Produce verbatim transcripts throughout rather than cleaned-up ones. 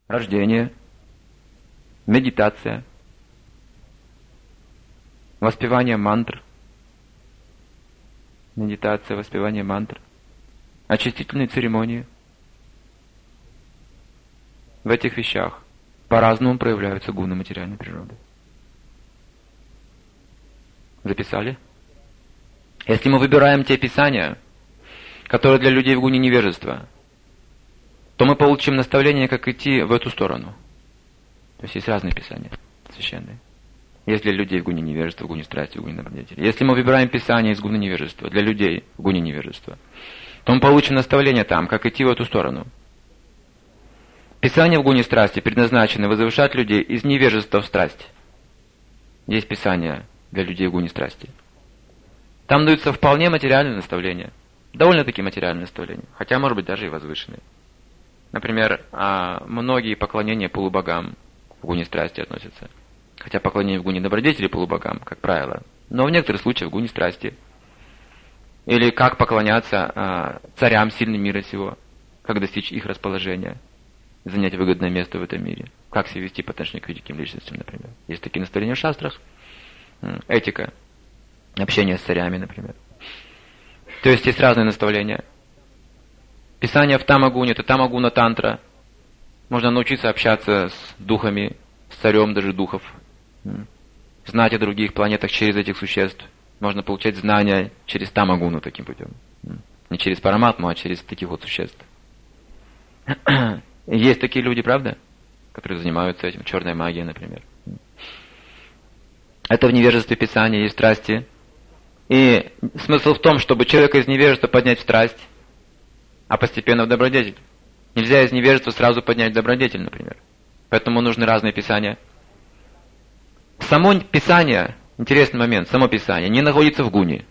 рождение, медитация, воспевание мантр, медитация, воспевание мантр, очистительные церемонии. В этих вещах по-разному проявляются гуны материальной природы. Записали? Если мы выбираем те писания, которые для людей в гуне невежества, то мы получим наставление, как идти в эту сторону. То есть есть разные писания священные. Есть для людей в гуне невежества, в гуне страсти, в гуне добродетели. Если мы выбираем писание из гуна невежества, для людей в гуне невежества, то мы получим наставление там, как идти в эту сторону. Писания в гуне страсти предназначены возвышать людей из невежества в страсть. Есть писания для людей в гуне страсти. Там даются вполне материальные наставления. Довольно-таки материальные наставления. Хотя, может быть, даже и возвышенные. Например, многие поклонения полубогам в гуне страсти относятся. Хотя поклонение в гуне добродетели полубогам, как правило. Но в некоторых случаях в гуне страсти. Или как поклоняться царям сильным мира сего. Как достичь их расположения. Занять выгодное место в этом мире. Как себя вести по отношению к великим личностям, например. Есть такие наставления в шастрах. Этика. Общение с царями, например. То есть есть разные наставления. Писание в Тамагуне, это Тамагуна тантра. Можно научиться общаться с духами, с царем даже духов. Знать о других планетах через этих существ. Можно получать знания через Тамагуну таким путем. Не через Параматму, а через таких вот существ. Есть такие люди, правда? Которые занимаются этим. Черная магия, например. Это в невежестве Писания есть страсти. И смысл в том, чтобы человека из невежества поднять в страсть, а постепенно в добродетель. Нельзя из невежества сразу поднять в добродетель, например. Поэтому нужны разные писания. Само Писание, интересный момент, само Писание не находится в гуне.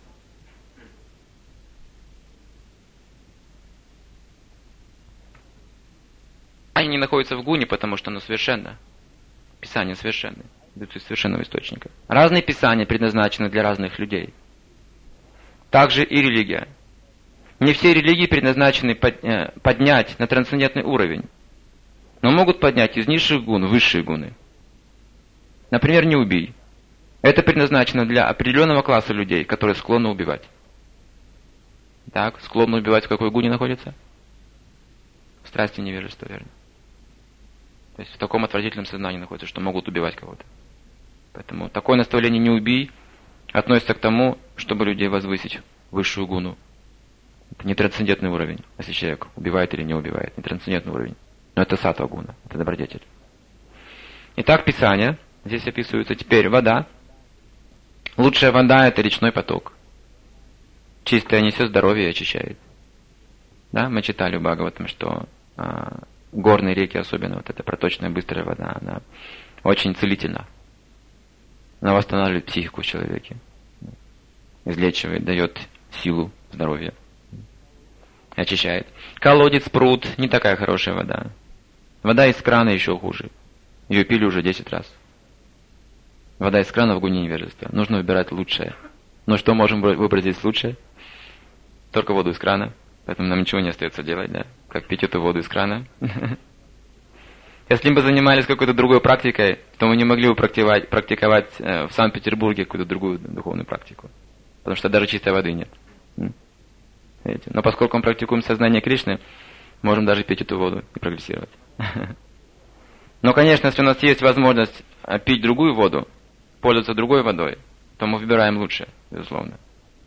Они не находятся в гуне, потому что оно совершенно. Писание совершенное. Из совершенного источника. Разные писания предназначены для разных людей. Также и религия. Не все религии предназначены поднять на трансцендентный уровень, но могут поднять из низших гун в высшие гуны. Например, не убий. Это предназначено для определенного класса людей, которые склонны убивать. Так, склонны убивать в какой гуне находится? В страсти невежества, верно. То есть в таком отвратительном сознании находится, что могут убивать кого-то. Поэтому такое наставление «не убий» относится к тому, чтобы людей возвысить в высшую гуну. Это не трансцендентный уровень, если человек убивает или не убивает. Не трансцендентный уровень. Но это саттва гуна, это добродетель. Итак, Писание. Здесь описывается теперь вода. Лучшая вода – это речной поток. Чистая несет здоровье и очищает. Да, мы читали в Бхагаватам, что а, горные реки, особенно вот эта проточная быстрая вода, она очень целительна. Она восстанавливает психику в человеке. Излечивает, дает силу, здоровье. Очищает. Колодец, пруд – не такая хорошая вода. Вода из крана еще хуже. Ее пили уже десять раз. Вода из крана в гуне невежества. Нужно выбирать лучшее. Но что можем выбрать здесь лучшее? Только воду из крана. Поэтому нам ничего не остается делать, да? Как пить эту воду из крана. Если бы занимались какой-то другой практикой, то мы не могли бы практиковать, практиковать в Санкт-Петербурге какую-то другую духовную практику. Потому что даже чистой воды нет. Видите? Но поскольку мы практикуем сознание Кришны, можем даже пить эту воду и прогрессировать. Но, конечно, если у нас есть возможность пить другую воду, пользоваться другой водой, то мы выбираем лучшее, безусловно.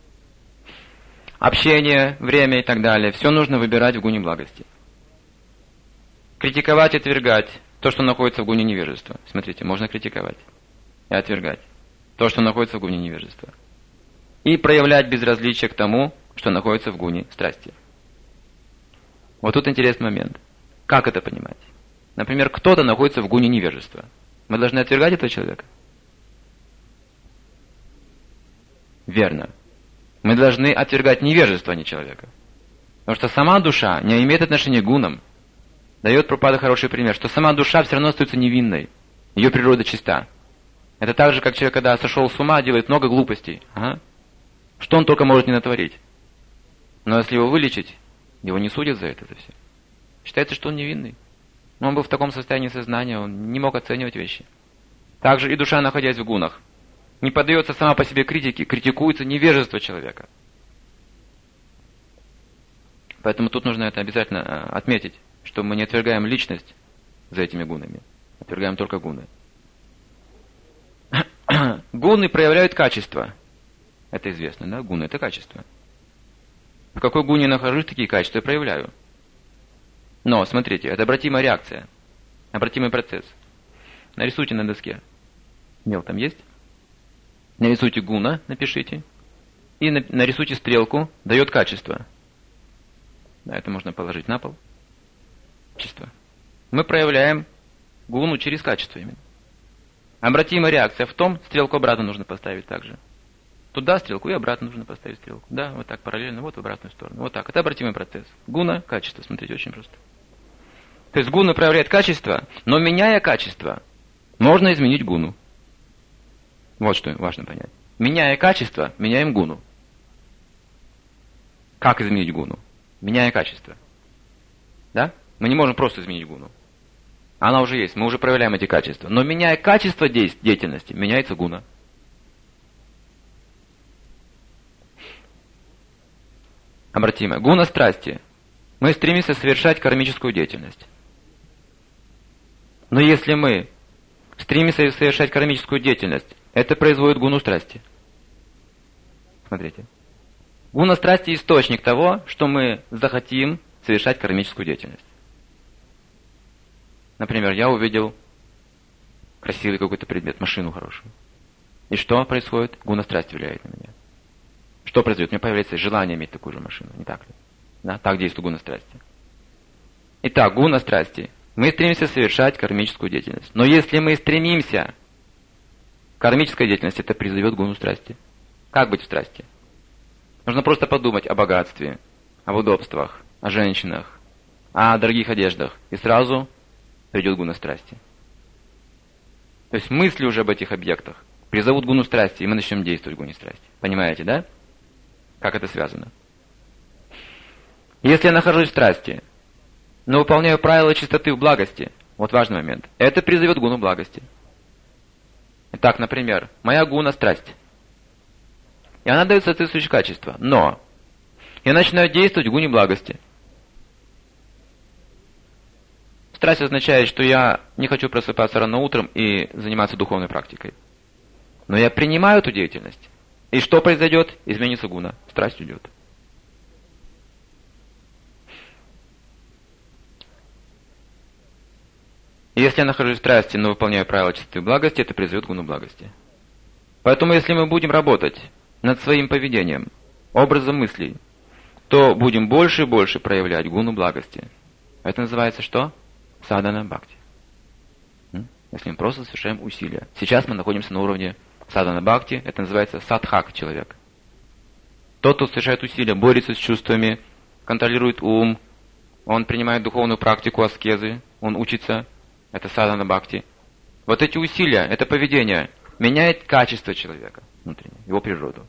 Общение, время и так далее. Все нужно выбирать в гуне благости. Критиковать и отвергать то, что находится в гуне невежества. Смотрите, можно критиковать и отвергать то, что находится в гуне невежества. И проявлять безразличие к тому, что находится в гуне страсти. Вот тут интересный момент. Как это понимать? Например, кто-то находится в гуне невежества. Мы должны отвергать этого человека? Верно. Мы должны отвергать невежество, а не человека. Потому что сама душа не имеет отношения к гунам. Дает Прабхупада хороший пример, что сама душа все равно остается невинной. Ее природа чиста. Это так же, как человек, когда сошел с ума, делает много глупостей. Ага. Что он только может не натворить. Но если его вылечить, его не судят за это, за все. Считается, что он невинный. Но он был в таком состоянии сознания, он не мог оценивать вещи. Также и душа, находясь в гунах, не поддается сама по себе критике, критикуется невежество человека. Поэтому тут нужно это обязательно отметить, что мы не отвергаем личность за этими гунами, отвергаем только гуны. Гуны проявляют качество. Это известно, да? Гуны — это качество. В какой гуне нахожусь, такие качества я проявляю. Но, смотрите, это обратимая реакция, обратимый процесс. Нарисуйте на доске. Мел там есть? Нарисуйте гуна, напишите. И нарисуйте стрелку, дает качество. Да, это можно положить на пол. Качество. Мы проявляем гуну через качество именно. Обратимая реакция в том, стрелку обратно нужно поставить также. Туда стрелку и обратно нужно поставить стрелку. Да, вот так параллельно, вот в обратную сторону. Вот так. Это обратимый процесс. Гуна, качество. Смотрите, очень просто. То есть гуна проявляет качество, но меняя качество, можно изменить гуну. Вот что важно понять. Меняя качество, меняем гуну. Как изменить гуну? Меняя качество. Да? Мы не можем просто изменить гуну. Она уже есть, мы уже проявляем эти качества. Но меняя качество деятельности, меняется гуна. Обратимое. Гуна страсти. Мы стремимся совершать кармическую деятельность. Но если мы стремимся совершать кармическую деятельность, это производит гуну страсти. Смотрите. Гуна страсти — источник того, что мы захотим совершать кармическую деятельность. Например, я увидел красивый какой-то предмет, машину хорошую. И что происходит? Гуна страсти влияет на меня. Что произойдет? У меня появляется желание иметь такую же машину, не так ли? Да, так действует гуна страсти. Итак, гуна страсти. Мы стремимся совершать кармическую деятельность. Но если мы стремимся к кармической деятельности, это призовет гуну страсти. Как быть в страсти? Нужно просто подумать о богатстве, об удобствах, о женщинах, о дорогих одеждах. И сразу придет гуна страсти. То есть мысли уже об этих объектах призовут гуну страсти, и мы начнем действовать в гуне страсти. Понимаете, да? Как это связано? Если я нахожусь в страсти, но выполняю правила чистоты в благости, вот важный момент, это призовет гуну благости. Итак, например, моя гуна страсть. И она дает соответствующее качество. Но я начинаю действовать в гуне благости. Страсть означает, что я не хочу просыпаться рано утром и заниматься духовной практикой. Но я принимаю эту деятельность. И что произойдет? Изменится гуна. Страсть уйдет. Если я нахожусь в страсти, но выполняю правила чистоты и благости, это произойдет гуну благости. Поэтому, если мы будем работать над своим поведением, образом мыслей, то будем больше и больше проявлять гуну благости. Это называется что? Садана бхакти. Если мы просто совершаем усилия. Сейчас мы находимся на уровне садана бхакти, это называется садхак человек. Тот, кто совершает усилия, борется с чувствами, контролирует ум, он принимает духовную практику аскезы, он учится, это садана бхакти. Вот эти усилия, это поведение меняет качество человека внутреннее, его природу.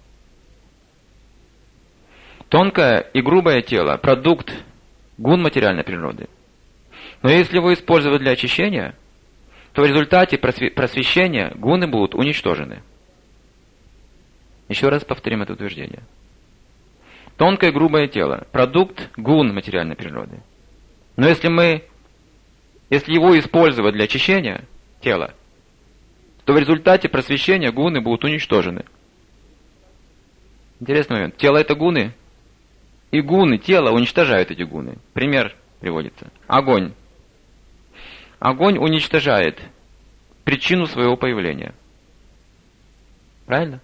Тонкое и грубое тело – продукт гун материальной природы. Но если его использовать для очищения, то в результате просвещения гуны будут уничтожены. Еще раз повторим это утверждение. Тонкое и грубое тело – продукт гун материальной природы. Но если мы, если его использовать для очищения тела, то в результате просвещения гуны будут уничтожены. Интересный момент. Тело – это гуны, и гуны, тело уничтожают эти гуны. Пример приводится. Огонь. Огонь уничтожает причину своего появления. Правильно?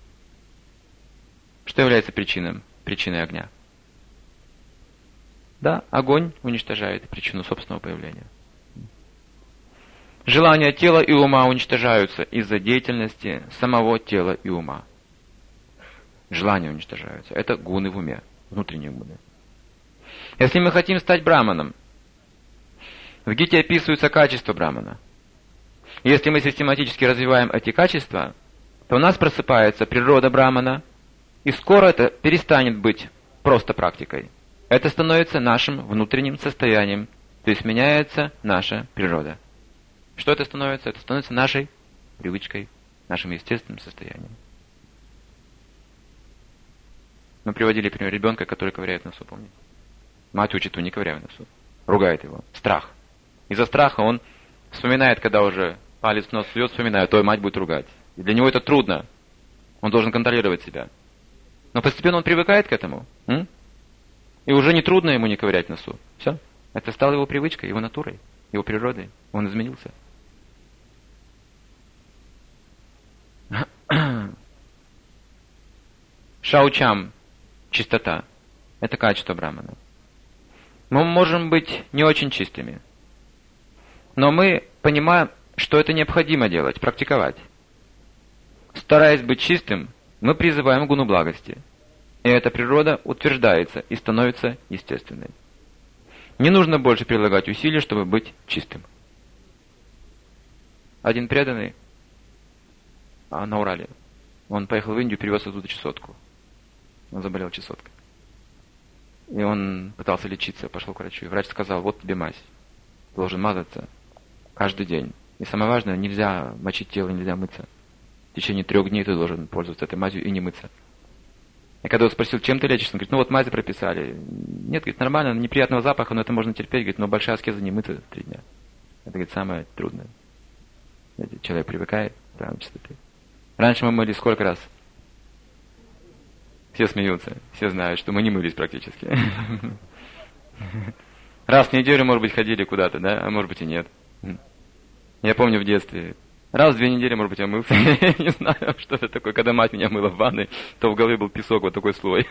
Что является причиной, причиной огня? Да, огонь уничтожает причину собственного появления. Желания тела и ума уничтожаются из-за деятельности самого тела и ума. Желания уничтожаются. Это гуны в уме, внутренние гуны. Если мы хотим стать браманом, в Гите описываются качества брамана. Если мы систематически развиваем эти качества, то у нас просыпается природа брамана, и скоро это перестанет быть просто практикой. Это становится нашим внутренним состоянием то есть меняется наша природа. Что это становится? Это становится нашей привычкой, нашим естественным состоянием. Мы приводили пример ребенка, который ковыряет в носу, помните? Мать учит его, не ковыряй в носу. Ругает его. Страх. Из-за страха он вспоминает, когда уже палец в нос сует, вспоминает, то мать будет ругать. И для него это трудно. Он должен контролировать себя. Но постепенно он привыкает к этому. М? И уже не трудно ему не ковырять в носу. Все. Это стало его привычкой, его натурой, его природой. Он изменился. Шаучам, чистота, это качество брамана. Мы можем быть не очень чистыми, но мы понимаем, что это необходимо делать, практиковать. Стараясь быть чистым, мы призываем гуну благости, и эта природа утверждается и становится естественной. Не нужно больше прилагать усилий, чтобы быть чистым. Один преданный а, на Урале, он поехал в Индию, привез оттуда чесотку. Он заболел чесоткой. И он пытался лечиться, пошел к врачу. И врач сказал, вот тебе мазь. Ты должен мазаться каждый день. И самое важное, нельзя мочить тело, нельзя мыться. В течение трех дней ты должен пользоваться этой мазью и не мыться. И когда он спросил, чем ты лечишься, он говорит, ну вот мази прописали. Нет, говорит, нормально, неприятного запаха, но это можно терпеть, говорит, но большая аскеза не мыться три дня. Это, говорит, самое трудное. Знаете, человек привыкает к правильной чистоте. Раньше мы мылись сколько раз? Все смеются, все знают, что мы не мылись практически. Раз в неделю, может быть, ходили куда-то, да, а может быть и нет. Я помню в детстве, раз в две недели, может быть, я мылся. Я не знаю, что это такое. Когда мать меня мыла в ванной, то в голове был песок, вот такой слой.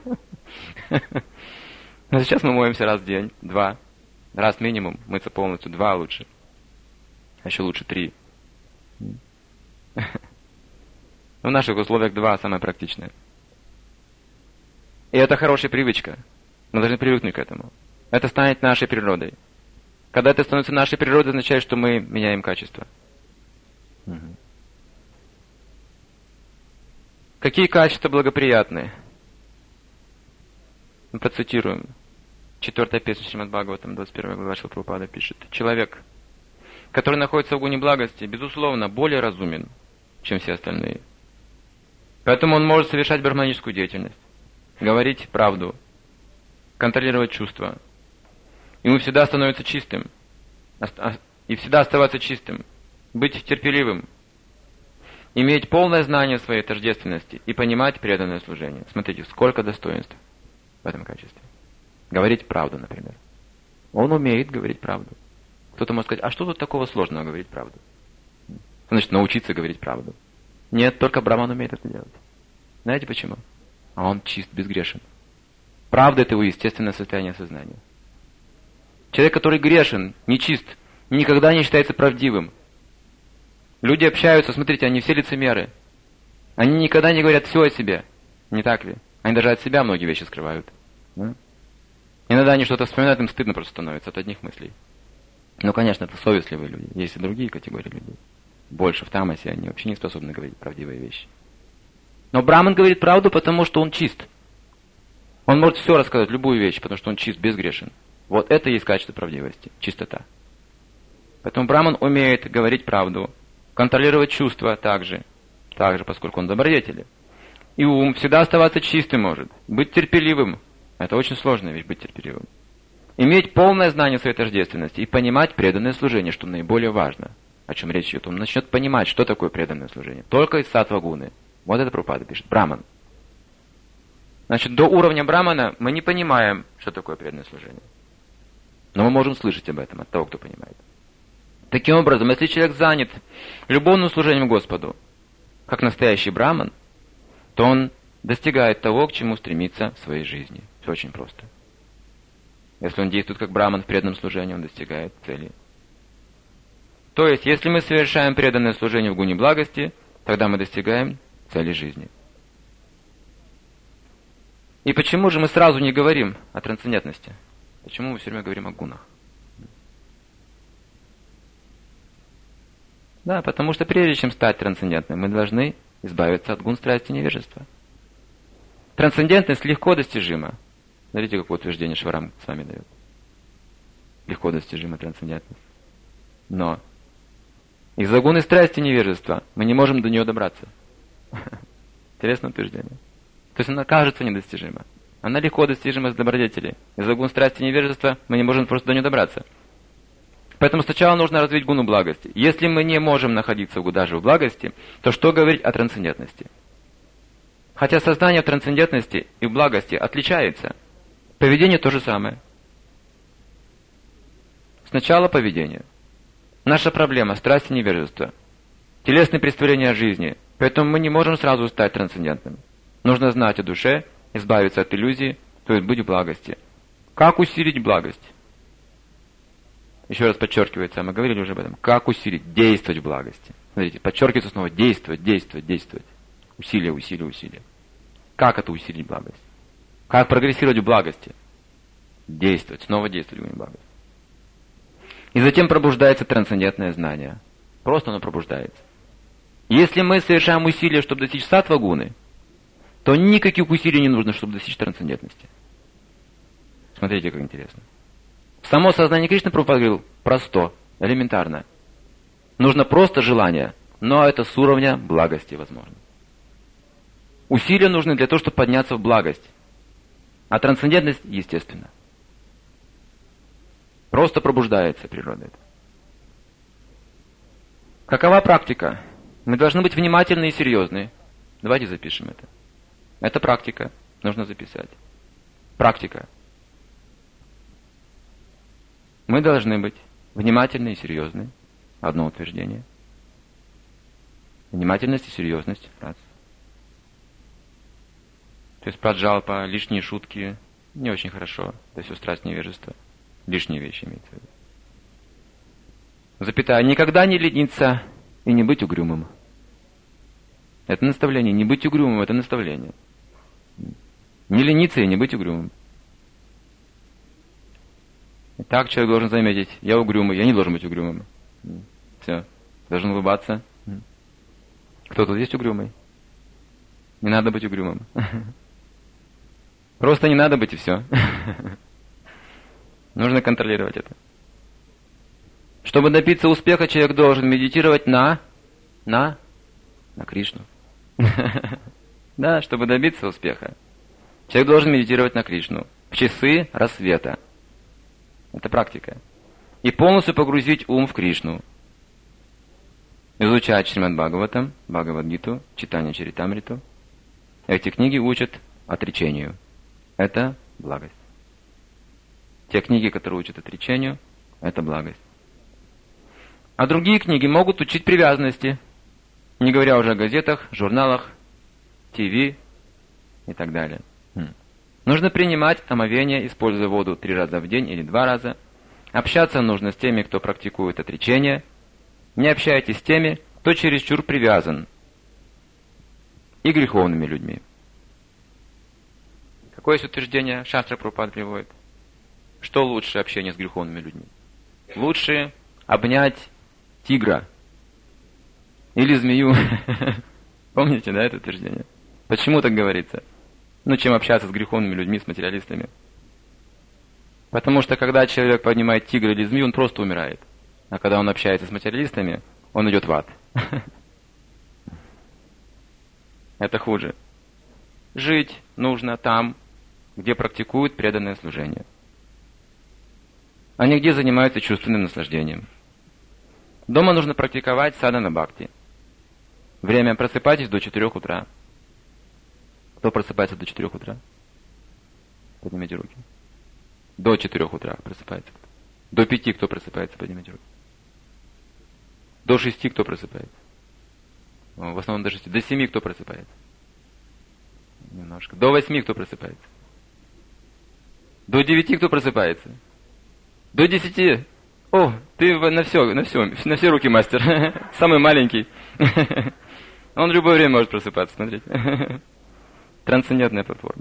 Но сейчас мы моемся раз в день, два. Раз минимум, мыться полностью, два лучше. А еще лучше три. В наших условиях два самое практичное. И это хорошая привычка. Мы должны привыкнуть к этому. Это станет нашей природой. Когда это становится нашей природой, означает, что мы меняем качество. Угу. Какие качества благоприятны? Мы процитируем. Четвертая песня Шримад Бхагаватам, двадцать первая глава Шрила Прабхупада пишет. Человек, который находится в гуне благости, безусловно, более разумен, чем все остальные. Поэтому он может совершать брахманическую деятельность, говорить правду, контролировать чувства. Ему всегда становится чистым, и всегда оставаться чистым, быть терпеливым, иметь полное знание своей тождественности и понимать преданное служение. Смотрите, сколько достоинств в этом качестве. Говорить правду, например. Он умеет говорить правду. Кто-то может сказать, а что тут такого сложного говорить правду? Значит, научиться говорить правду. Нет, только Браман умеет это делать. Знаете почему? А он чист, безгрешен. Правда — это его естественное состояние сознания. Человек, который грешен, нечист, никогда не считается правдивым. Люди общаются, смотрите, они все лицемеры. Они никогда не говорят все о себе. Не так ли? Они даже от себя многие вещи скрывают. Да? Иногда они что-то вспоминают, им стыдно просто становится от одних мыслей. Ну, конечно, это совестливые люди. Есть и другие категории людей. Больше в тамасе они вообще не способны говорить правдивые вещи. Но Браман говорит правду, потому что он чист. Он может все рассказать, любую вещь, потому что он чист, безгрешен. Вот это и есть качество правдивости, чистота. Поэтому Браман умеет говорить правду, контролировать чувства также, также, поскольку он добродетелен. И ум всегда оставаться чистым может, быть терпеливым. Это очень сложная вещь, быть терпеливым. Иметь полное знание своей тождественности и понимать преданное служение, что наиболее важно. О чем речь идет. Он начнет понимать, что такое преданное служение. Только из саттва-гуны. Вот это Прабхупада пишет. Браман. Значит, до уровня Брамана мы не понимаем, что такое преданное служение. Но мы можем слышать об этом от того, кто понимает. Таким образом, если человек занят любовным служением Господу, как настоящий Браман, то он достигает того, к чему стремится в своей жизни. Все очень просто. Если он действует как Браман в преданном служении, он достигает цели. То есть, если мы совершаем преданное служение в гуне благости, тогда мы достигаем цели жизни. И почему же мы сразу не говорим о трансцендентности? Почему мы все время говорим о гунах? Да, потому что прежде чем стать трансцендентным, мы должны избавиться от гун страсти и невежества. Трансцендентность легко достижима. Смотрите, какое утверждение Шварам с вами дает. легко достижима трансцендентность. Но из-за гуны страсти невежества мы не можем до нее добраться. Интересное утверждение. То есть она кажется недостижима. Она легко достижима с добродетели. Из-за гун страсти невежества мы не можем просто до нее добраться. Поэтому сначала нужно развить гуну благости. Если мы не можем находиться даже в благости, то что говорить о трансцендентности? Хотя сознание в трансцендентности и в благости отличается, поведение то же самое. Сначала поведение. Наша проблема – страсть и невежество. Телесные представления о жизни. Поэтому мы не можем сразу стать трансцендентными. Нужно знать о душе, избавиться от иллюзий, то есть быть в благости. Как усилить благость? Еще раз подчеркивается, мы говорили уже об этом. Как усилить? Действовать в благости. Смотрите, подчеркивается снова действовать, действовать, действовать. Усилие, усилие, усилие. Как это усилить благость? Как прогрессировать в благости? Действовать, снова действовать в благости. И затем пробуждается трансцендентное знание. Просто оно пробуждается. Если мы совершаем усилия, чтобы достичь саттва гуны, то никаких усилий не нужно, чтобы достичь трансцендентности. Смотрите, как интересно. Само сознание Кришны, Прабхупада говорил, просто, элементарно. Нужно просто желание, но это с уровня благости возможно. Усилия нужны для того, чтобы подняться в благость. А трансцендентность естественно. Просто пробуждается природа. Какова практика? Мы должны быть внимательны и серьезны. Давайте запишем это. Это практика. Нужно записать. Практика. Мы должны быть внимательны и серьезны. Одно утверждение. Внимательность и серьезность. Раз. То есть праджалпа, лишние шутки не очень хорошо. То есть страсть невежества. Лишние вещи имеется в виду. Запятая. Никогда не лениться и не быть угрюмым. Это наставление. Не быть угрюмым, это наставление. Не лениться и не быть угрюмым. Итак, человек должен заметить, я угрюмый, я не должен быть угрюмым. Все. Должен улыбаться. Кто тут есть угрюмый? Не надо быть угрюмым. Просто не надо быть и все. Нужно контролировать это. Чтобы добиться успеха, человек должен медитировать на, на, на Кришну. Да, чтобы добиться успеха. Человек должен медитировать на Кришну в часы рассвета. Это практика. И полностью погрузить ум в Кришну. Изучать Шримад Бхагаватам, Бхагавад-гиту, читание Чаритамриту. Эти книги учат отречению. Это благость. Те книги, которые учат отречению, это благость. А другие книги могут учить привязанности, не говоря уже о газетах, журналах, ТВ и так далее. Хм. Нужно принимать омовение, используя воду три раза в день или два раза. Общаться нужно с теми, кто практикует отречение. Не общайтесь с теми, кто чересчур привязан, и греховными людьми. Какое есть утверждение Шастра Прабхупада приводит? Что лучше общение с греховными людьми? Лучше обнять тигра или змею. Помните, да, это утверждение? Почему так говорится? Ну, чем общаться с греховными людьми, с материалистами. Потому что, когда человек поднимает тигра или змею, он просто умирает. А когда он общается с материалистами, он идет в ад. Это хуже. Жить нужно там, где практикуют преданное служение. А не где занимаются чувственным наслаждением. Дома нужно практиковать садхана бхакти. Время: просыпайтесь до четырех утра. Кто просыпается до четырех утра? Поднимите руки. До четырех утра просыпается. До пяти кто просыпается? Поднимите руки. До шести кто просыпается? О, в основном до шести. До семи кто просыпается? Немножко. До восьми кто просыпается? До девяти кто просыпается? До десяти. О, ты на все, на все, на все руки мастер. Самый маленький. Он в любое время может просыпаться, смотрите. Трансцендентная платформа.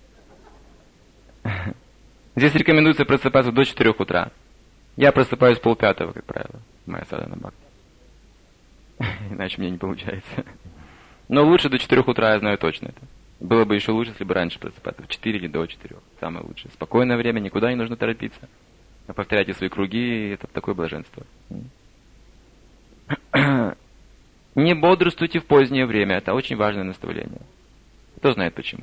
Здесь рекомендуется просыпаться до четырех утра. Я просыпаюсь полпятого, как правило. Моя садхана бхакти. Иначе мне не получается. Но лучше до четырех утра, я знаю точно это. Было бы еще лучше, если бы раньше просыпаться. В четыре или до четырех. Самое лучшее. Спокойное время, никуда не нужно торопиться. Вы повторяйте свои круги, и это такое блаженство. Не бодрствуйте в позднее время. Это очень важное наставление. Кто знает почему?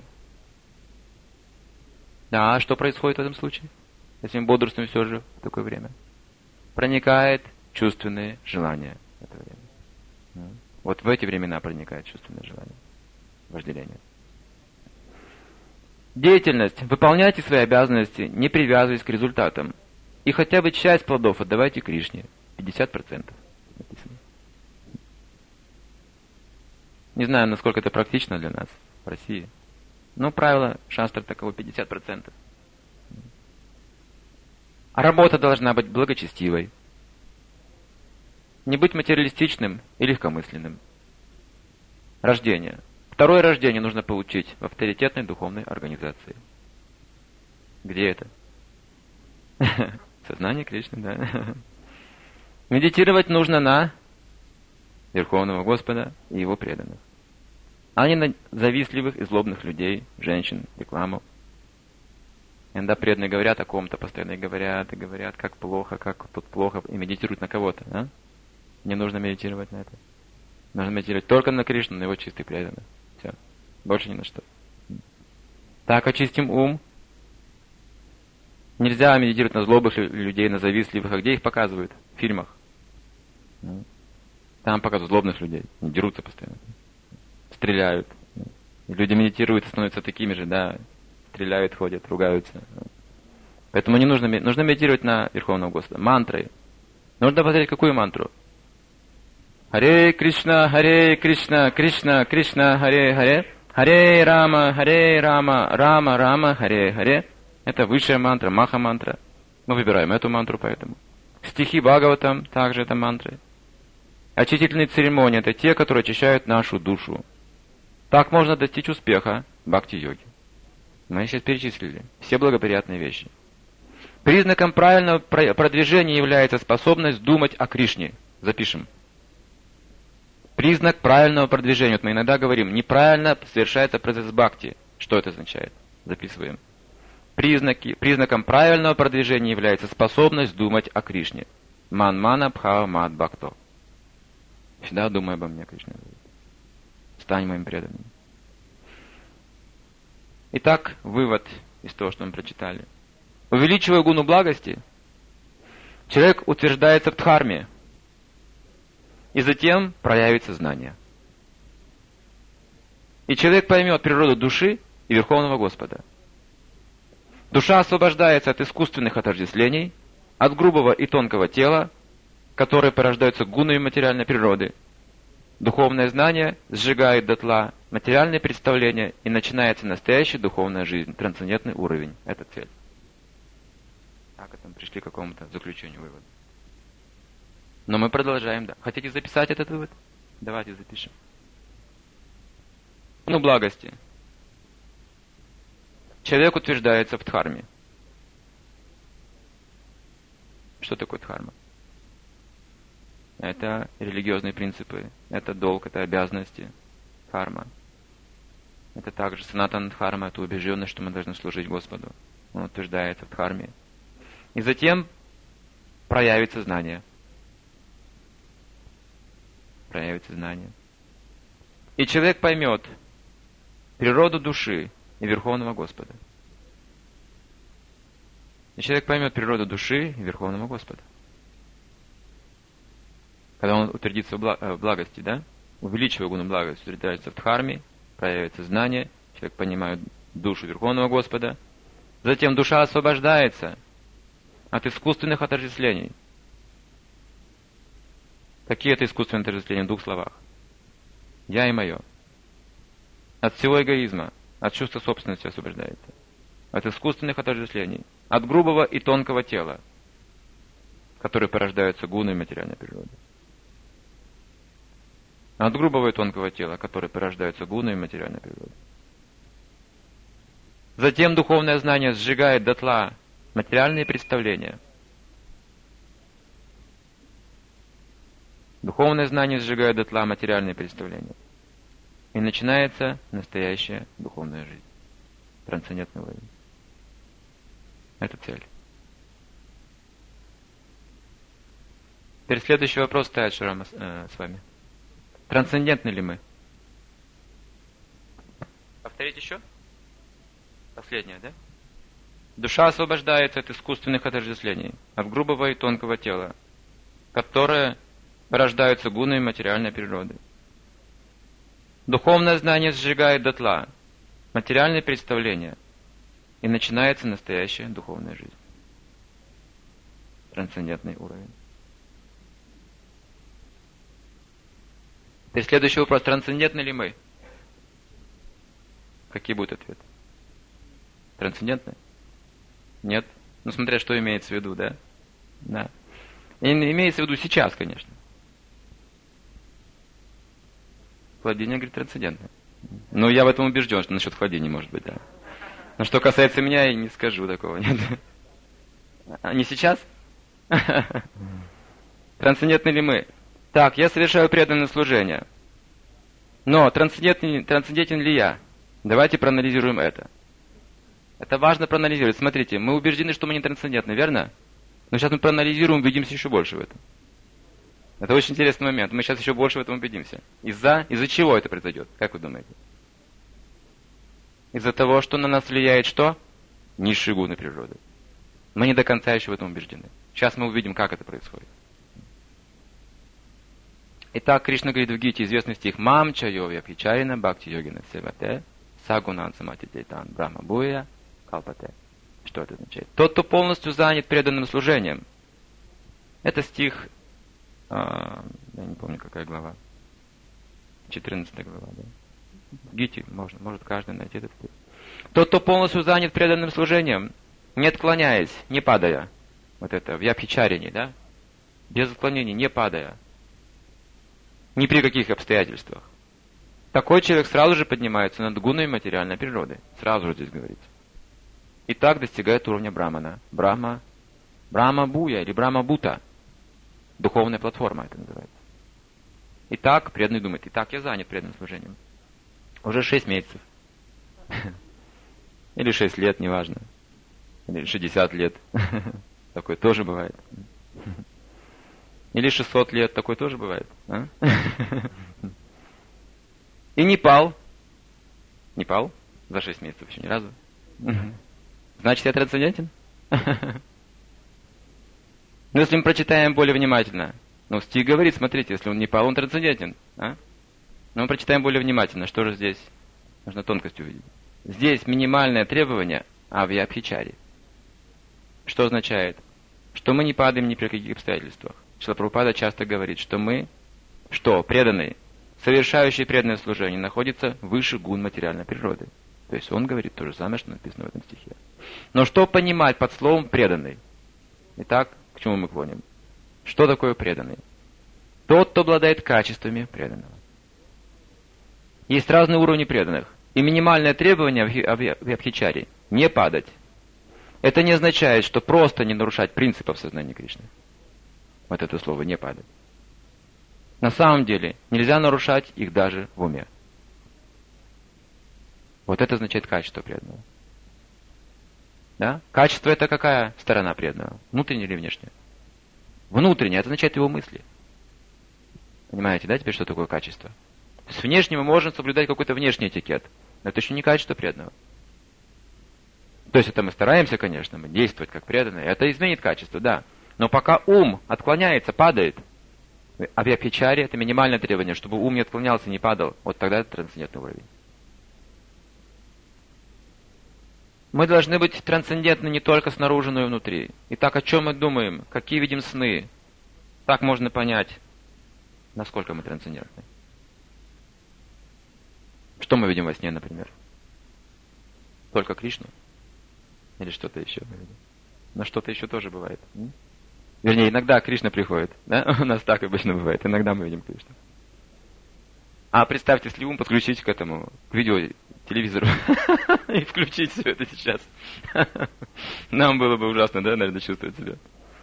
Да, а что происходит в этом случае? Если мы бодрствуем все же в такое время? Проникает чувственные желания в это время. Вот в эти времена проникает чувственное желание, вожделение. Деятельность. Выполняйте свои обязанности, не привязываясь к результатам. И хотя бы часть плодов отдавайте Кришне. пятьдесят процентов написано. Не знаю, насколько это практично для нас в России. Но правило шастры таково пятьдесят процентов. А работа должна быть благочестивой. Не быть материалистичным и легкомысленным. Рождение. Второе рождение нужно получить в авторитетной духовной организации. Где это? Сознание Кришны, да. Медитировать нужно на Верховного Господа и Его преданных, а не на завистливых и злобных людей, женщин, рекламу. Иногда преданные говорят о ком-то, постоянно и говорят, и говорят, как плохо, как тут плохо, и медитируют на кого-то. А? Не нужно медитировать на это. Нужно медитировать только на Кришну, на Его чистых преданных. Все. Больше ни на что. Так очистим ум. Нельзя медитировать на злобных людей, на завистливых. А где их показывают? В фильмах. Там показывают злобных людей. Они дерутся постоянно. Стреляют. И люди медитируют и становятся такими же, да. Стреляют, ходят, ругаются. Поэтому не нужно, нужно медитировать на Верховного Господа. Мантрой. Нужно посмотреть, какую мантру. Харе Кришна, Харе Кришна, Кришна, Кришна, Харе Харе. Харе Рама, Харе Рама, Рама, Рама, Харе Харе. Это высшая мантра, маха-мантра. Мы выбираем эту мантру поэтому. Стихи Бхагаватам также это мантры. Очистительные церемонии — это те, которые очищают нашу душу. Так можно достичь успеха в бхакти-йоге. Мы сейчас перечислили все благоприятные вещи. Признаком правильного продвижения является способность думать о Кришне. Запишем. Признак правильного продвижения. Вот мы иногда говорим, неправильно совершается процесс бхакти. Что это означает? Записываем. Признаки, признаком правильного продвижения является способность думать о Кришне. Ман-мана бхава мат бхакто. Всегда думай обо мне, Кришна. Стань моим преданным. Итак, вывод из того, что мы прочитали. Увеличивая гуну благости, человек утверждается в дхарме, и затем проявится знание. И человек поймет природу души и Верховного Господа. Душа освобождается от искусственных отождествлений, от грубого и тонкого тела, которые порождаются гунами материальной природы. Духовное знание сжигает дотла материальные представления, и начинается настоящая духовная жизнь, трансцендентный уровень. Это цель. Так, это мы пришли к какому-то заключению вывода. Но мы продолжаем, да. Хотите записать этот вывод? Давайте запишем. Ну, благости. Человек утверждается в дхарме. Что такое дхарма? Это религиозные принципы, это долг, это обязанности, дхарма. Это также санатана дхарма, это убежденность, что мы должны служить Господу. Он утверждается в дхарме. И затем проявится знание. Проявится знание. И человек поймет природу души и Верховного Господа. И человек поймет природу души и Верховного Господа. Когда он утвердится в благости, да, увеличивая гуну благости, утвердится в дхарме, проявится знание, человек понимает душу Верховного Господа, затем душа освобождается от искусственных отождествлений. Какие это искусственные отождествления в двух словах? Я и мое. От всего эгоизма, от чувства собственности освобождается. От искусственных отождествлений. От грубого и тонкого тела, которые порождаются гунами материальной природы. От грубого и тонкого тела, которые порождаются гунами материальной природы. Затем духовное знание сжигает дотла материальные представления. Духовное знание сжигает дотла материальные представления. И начинается настоящая духовная жизнь. Трансцендентный уровень. Это цель. Теперь следующий вопрос стоит Шрама, э, с вами. Трансцендентны ли мы? Повторить еще? Последнее, да? Душа освобождается от искусственных отождествлений, от грубого и тонкого тела, которые порождаются гунами материальной природы. Духовное знание сжигает дотла материальные представления, и начинается настоящая духовная жизнь. Трансцендентный уровень. Теперь следующий вопрос. Трансцендентны ли мы? Какие будут ответы? Трансцендентны? Нет? Ну, смотря, что имеется в виду, да? Да. И имеется в виду сейчас, конечно. Владение, говорит, трансцендентное. Ну, я в этом убежден, что насчет владения может быть, да. Но что касается меня, я не скажу такого, нет. А не сейчас? Трансцендентны ли мы? Так, я совершаю преданное служение. Но трансцендентен, трансцендентен ли я? Давайте проанализируем это. Это важно проанализировать. Смотрите, мы убеждены, что мы не трансцендентны, верно? Но сейчас мы проанализируем, убедимся еще больше в этом. Это очень интересный момент. Мы сейчас еще больше в этом убедимся. Из-за из-за чего это произойдет? Как вы думаете? Из-за того, что на нас влияет что? Низшие гуны природы. Мы не до конца еще в этом убеждены. Сейчас мы увидим, как это происходит. Итак, Кришна говорит в Гите известный стих «Мам чайови апхичарина бхакти йогина севате сагунан самати дейтан брахма буя калпате». Что это означает? Тот, кто полностью занят преданным служением. Это стих, а, я не помню, какая глава. четырнадцатая глава, да. В Гите можно, может каждый найти этот стих. Тот, кто полностью занят преданным служением, не отклоняясь, не падая. Вот это, в ябхичарине, да? Без отклонений, не падая. Ни при каких обстоятельствах. Такой человек сразу же поднимается над гунами материальной природы. Сразу же здесь говорится. И так достигает уровня Брахмана. Брахма, Брахма Буя или Брахма Бута. Духовная платформа это называется. Итак, преданный думает, итак, я занят преданным служением. Уже шесть месяцев. Или шесть лет, неважно. Или шестьдесят лет. Такое тоже бывает. Или шестьсот лет, такое тоже бывает. А? И не пал. Не пал за шесть месяцев еще ни разу. Значит, я трансцендентен? Ну, если мы прочитаем более внимательно. Ну, стих говорит, смотрите, если он не пал, он трансцендентен. А? Но мы прочитаем более внимательно. Что же здесь? Нужно тонкость увидеть. Здесь минимальное требование авьябхичари. Что означает? Что мы не падаем ни при каких обстоятельствах. Шрила Прабхупада часто говорит, что мы, что преданные, совершающие преданное служение, находятся выше гун материальной природы. То есть он говорит то же самое, что написано в этом стихе. Но что понимать под словом преданный? Итак, к чему мы клоним? Что такое преданный? Тот, кто обладает качествами преданного. Есть разные уровни преданных. И минимальное требование в Ябхичаре – не падать. Это не означает, что просто не нарушать принципов сознания Кришны. Вот это слово «не падать». На самом деле нельзя нарушать их даже в уме. Вот это означает качество преданного. Да? Качество — это какая сторона преданного? Внутренняя или внешняя? Внутренняя — это означает его мысли. Понимаете, да, теперь, что такое качество? То есть внешне мы можем соблюдать какой-то внешний этикет, но это еще не качество преданного. То есть это мы стараемся, конечно, мы действовать как преданные, это изменит качество, да. Но пока ум отклоняется, падает, авьябхичари — это минимальное требование, чтобы ум не отклонялся, не падал, вот тогда это трансцендентный уровень. Мы должны быть трансцендентны не только снаружи, но и внутри. Итак, о чем мы думаем, какие видим сны, так можно понять, насколько мы трансцендентны. Что мы видим во сне, например? Только Кришну? Или что-то еще мы видим? Но что-то еще тоже бывает. М? Вернее, иногда Кришна приходит. Да? У нас так обычно бывает. Иногда мы видим Кришну. А представьте, если ум подключить к этому, к видео, телевизору и включить все это сейчас. Нам было бы ужасно, да, наверное, чувствовать себя.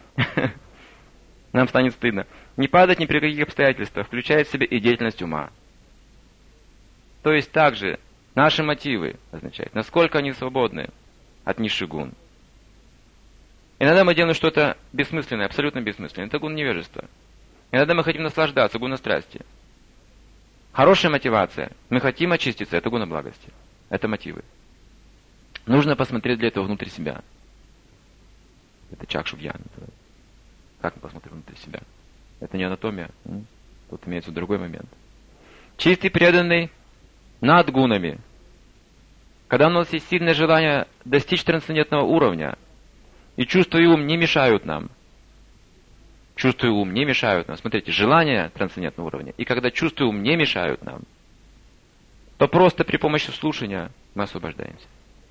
Нам станет стыдно. Не падать ни при каких обстоятельствах, включает в себя и деятельность ума. То есть также наши мотивы означают, насколько они свободны от низших гун. Иногда мы делаем что-то бессмысленное, абсолютно бессмысленное. Это гун невежества. Иногда мы хотим наслаждаться, гуна страсти. Хорошая мотивация. Мы хотим очиститься, это гуна благости. Это мотивы. Нужно посмотреть для этого внутрь себя. Это чакшу-гьян. Как мы посмотрим внутрь себя? Это не анатомия. Тут имеется другой момент. Чистый преданный над гунами. Когда у нас есть сильное желание достичь трансцендентного уровня, и чувство и ум не мешают нам. Чувство и ум не мешают нам. Смотрите, желание трансцендентного уровня, и когда чувство и ум не мешают нам, то просто при помощи слушания мы освобождаемся.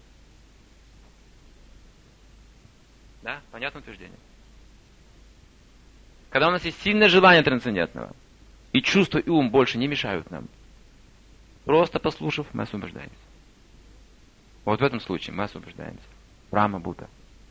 Да? Понятно утверждение? Когда у нас есть сильное желание трансцендентного, и чувство и ум больше не мешают нам, просто послушав, мы освобождаемся. Вот в этом случае мы освобождаемся. Брахма Будда.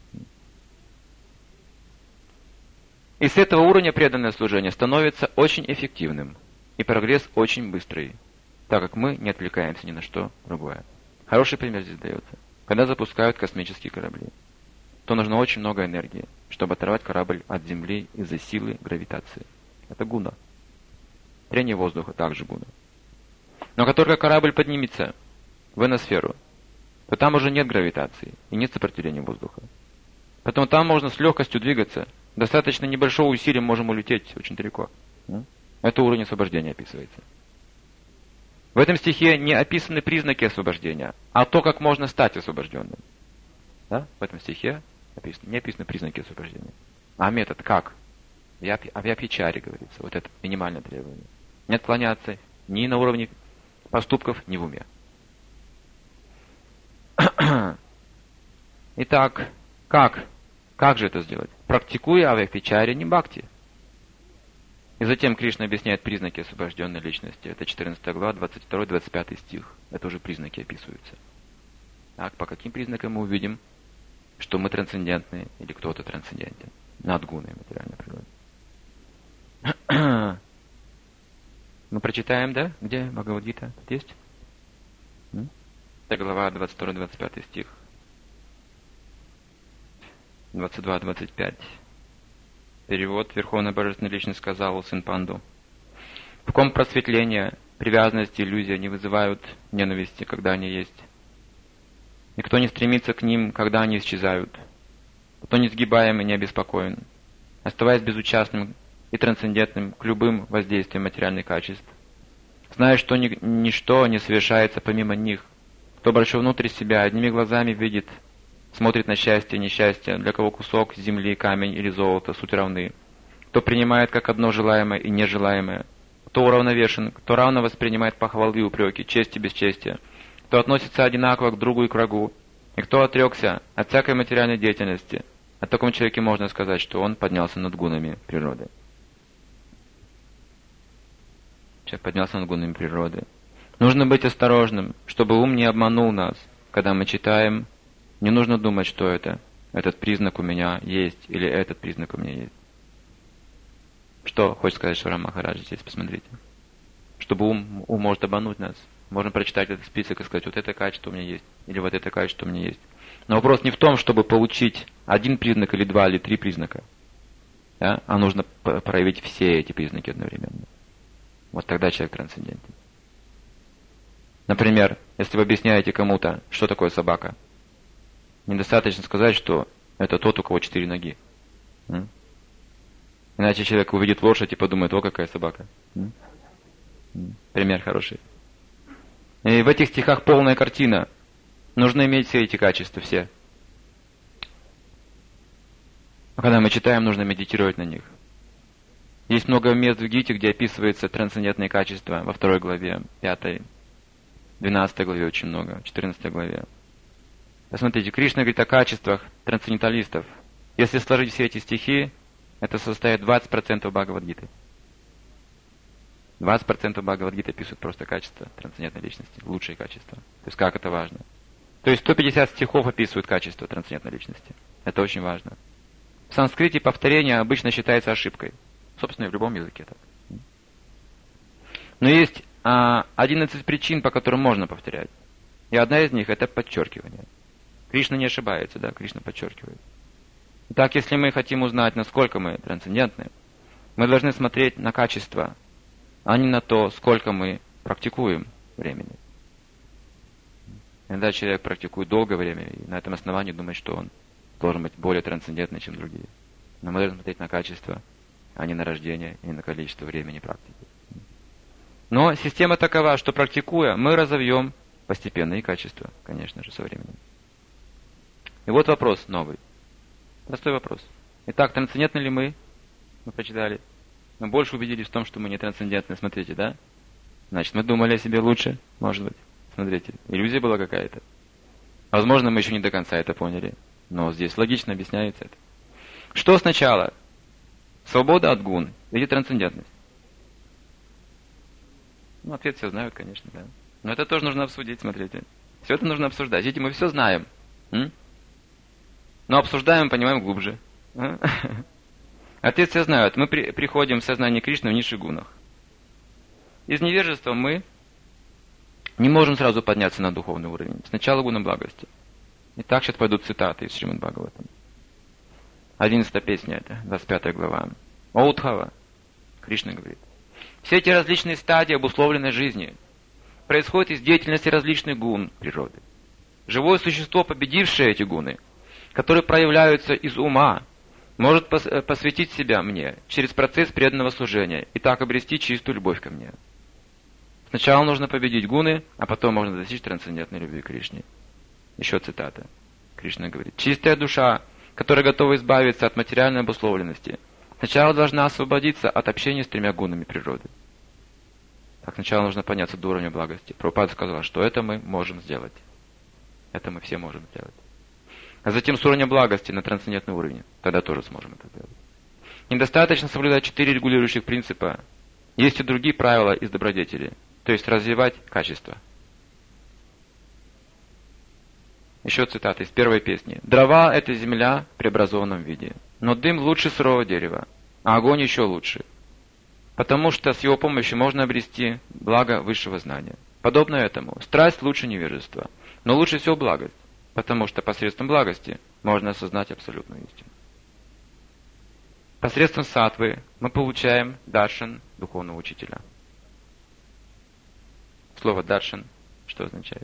И с этого уровня преданное служение становится очень эффективным. И прогресс очень быстрый, так как мы не отвлекаемся ни на что другое. Хороший пример здесь дается. Когда запускают космические корабли, то нужно очень много энергии, чтобы оторвать корабль от Земли из-за силы гравитации. Это гуна. Трение воздуха также гуна. Но как только корабль поднимется в ионосферу, то там уже нет гравитации и нет сопротивления воздуха. Поэтому там можно с легкостью двигаться. Достаточно небольшого усилия можем улететь очень далеко. Это уровень освобождения описывается. В этом стихе не описаны признаки освобождения, а то, как можно стать освобожденным. Да? В этом стихе описаны, не описаны признаки освобождения. А метод как? В Авьяпичаре говорится. Вот это минимальное требование. Не отклоняться ни на уровне поступков, ни в уме. Итак, как? Как же это сделать? Практикуя авьяпичаре не бхакти. И затем Кришна объясняет признаки освобожденной личности. Это четырнадцатая глава, двадцать второй двадцать пятый стих. Это уже признаки описываются. Так, по каким признакам мы увидим, что мы трансцендентны или кто-то трансцендентен над гуной материальной природы. Мы прочитаем, да? Где Бхагавад-гита? Тут есть? Это глава двадцать второй двадцать пятый стих. двадцать два двадцать пять. Перевод. Верховная Божественная Личность сказал сын Панду: в ком просветление, привязанность и иллюзия не вызывают ненависти, когда они есть. Никто не стремится к ним, когда они исчезают. Кто несгибаем и не обеспокоен, оставаясь безучастным и трансцендентным к любым воздействиям материальных качеств, зная, что ни, ничто не совершается помимо них, кто большой внутрь себя одними глазами видит, смотрит на счастье и несчастье, для кого кусок земли, камень или золото суть равны, кто принимает как одно желаемое и нежелаемое, кто уравновешен, кто равно воспринимает похвалы и упреки, честь и бесчестие, кто относится одинаково к другу и к врагу, и кто отрекся от всякой материальной деятельности. О таком человеке можно сказать, что он поднялся над гунами природы. Человек поднялся над гунами природы. Нужно быть осторожным, чтобы ум не обманул нас, когда мы читаем. Не нужно думать, что это, этот признак у меня есть, или этот признак у меня есть. Что хочет сказать Шварам Махараджа здесь, посмотрите. Чтобы ум, ум может обмануть нас. Можно прочитать этот список и сказать, вот это качество у меня есть, или вот это качество у меня есть. Но вопрос не в том, чтобы получить один признак, или два, или три признака. Да? А нужно проявить все эти признаки одновременно. Вот тогда человек трансцендентен. Например, если вы объясняете кому-то, что такое собака, недостаточно сказать, что это тот, у кого четыре ноги. М? Иначе человек увидит лошадь и подумает, о, какая собака. М? М? Пример хороший. И в этих стихах полная картина. Нужно иметь все эти качества, все. А когда мы читаем, нужно медитировать на них. Есть много мест в Гите, где описываются трансцендентные качества. Во второй главе, пятой, двенадцатой главе очень много, четырнадцатой главе. Посмотрите, Кришна говорит о качествах трансценденталистов. Если сложить все эти стихи, это составит двадцать процентов Бхагавад-гиты. двадцать процентов Бхагавад-гиты описывают просто качества трансцендентной личности, лучшие качества. То есть как это важно. То есть сто пятьдесят стихов описывают качества трансцендентной личности. Это очень важно. В санскрите повторение обычно считается ошибкой. Собственно, и в любом языке так. Но есть а, одиннадцать причин, по которым можно повторять. И одна из них это подчеркивание. Кришна не ошибается, да, Кришна подчеркивает. Итак, если мы хотим узнать, насколько мы трансцендентны, Мы должны смотреть на качество, а не на то, сколько мы практикуем времени. Иногда человек практикует долгое время, и на этом основании думает, что он должен быть более трансцендентный, чем другие. Но мы должны смотреть на качество, а не на рождение и на количество времени практики. Но система такова, что практикуя, мы разовьем постепенно и качество, конечно же, со временем. И вот вопрос новый. Простой вопрос. Итак, трансцендентны ли мы? Мы прочитали. Мы больше убедились в том, что мы не трансцендентны. Смотрите, да? Значит, мы думали о себе лучше, может быть. Смотрите, иллюзия была какая-то. Возможно, мы еще не до конца это поняли. Но здесь логично объясняется это. Что сначала? Свобода от гун или трансцендентность? Ну, ответ все знают, конечно, да. Но это тоже нужно обсудить, смотрите. Все это нужно обсуждать. Видите, мы все знаем. М? Но обсуждаем, понимаем глубже. А? Ответ все знают. Мы при, приходим в сознание Кришны в низших гунах. Из невежества мы не можем сразу подняться на духовный уровень. Сначала гуна благости. Итак, сейчас пойдут цитаты из Шримад Бхагаватам. Одиннадцатая песня это, двадцать пятая глава. О Удхава, Кришна говорит. Все эти различные стадии обусловленной жизни происходят из деятельности различных гун природы. Живое существо, победившее эти гуны, которые проявляются из ума, может пос- посвятить себя мне через процесс преданного служения и так обрести чистую любовь ко мне. Сначала нужно победить гуны, а потом можно достичь трансцендентной любви к Кришне. Еще цитата. Кришна говорит. Чистая душа, которая готова избавиться от материальной обусловленности, сначала должна освободиться от общения с тремя гунами природы. Так сначала нужно подняться до уровня благости. Прабхупада сказала, что это мы можем сделать. Это мы все можем сделать. А затем с уровня благости на трансцендентный уровень. Тогда тоже сможем это сделать. Недостаточно соблюдать четыре регулирующих принципа. Есть и другие правила из добродетели. То есть развивать качество. Еще цитата из первой песни. «Дрова — это земля в преобразованном виде, но дым лучше сырого дерева, а огонь еще лучше, потому что с его помощью можно обрести благо высшего знания. Подобно этому, страсть лучше невежества, но лучше всего благость, потому что посредством благости можно осознать абсолютную истину». Посредством саттвы мы получаем даршан духовного учителя. Слово даршан что означает?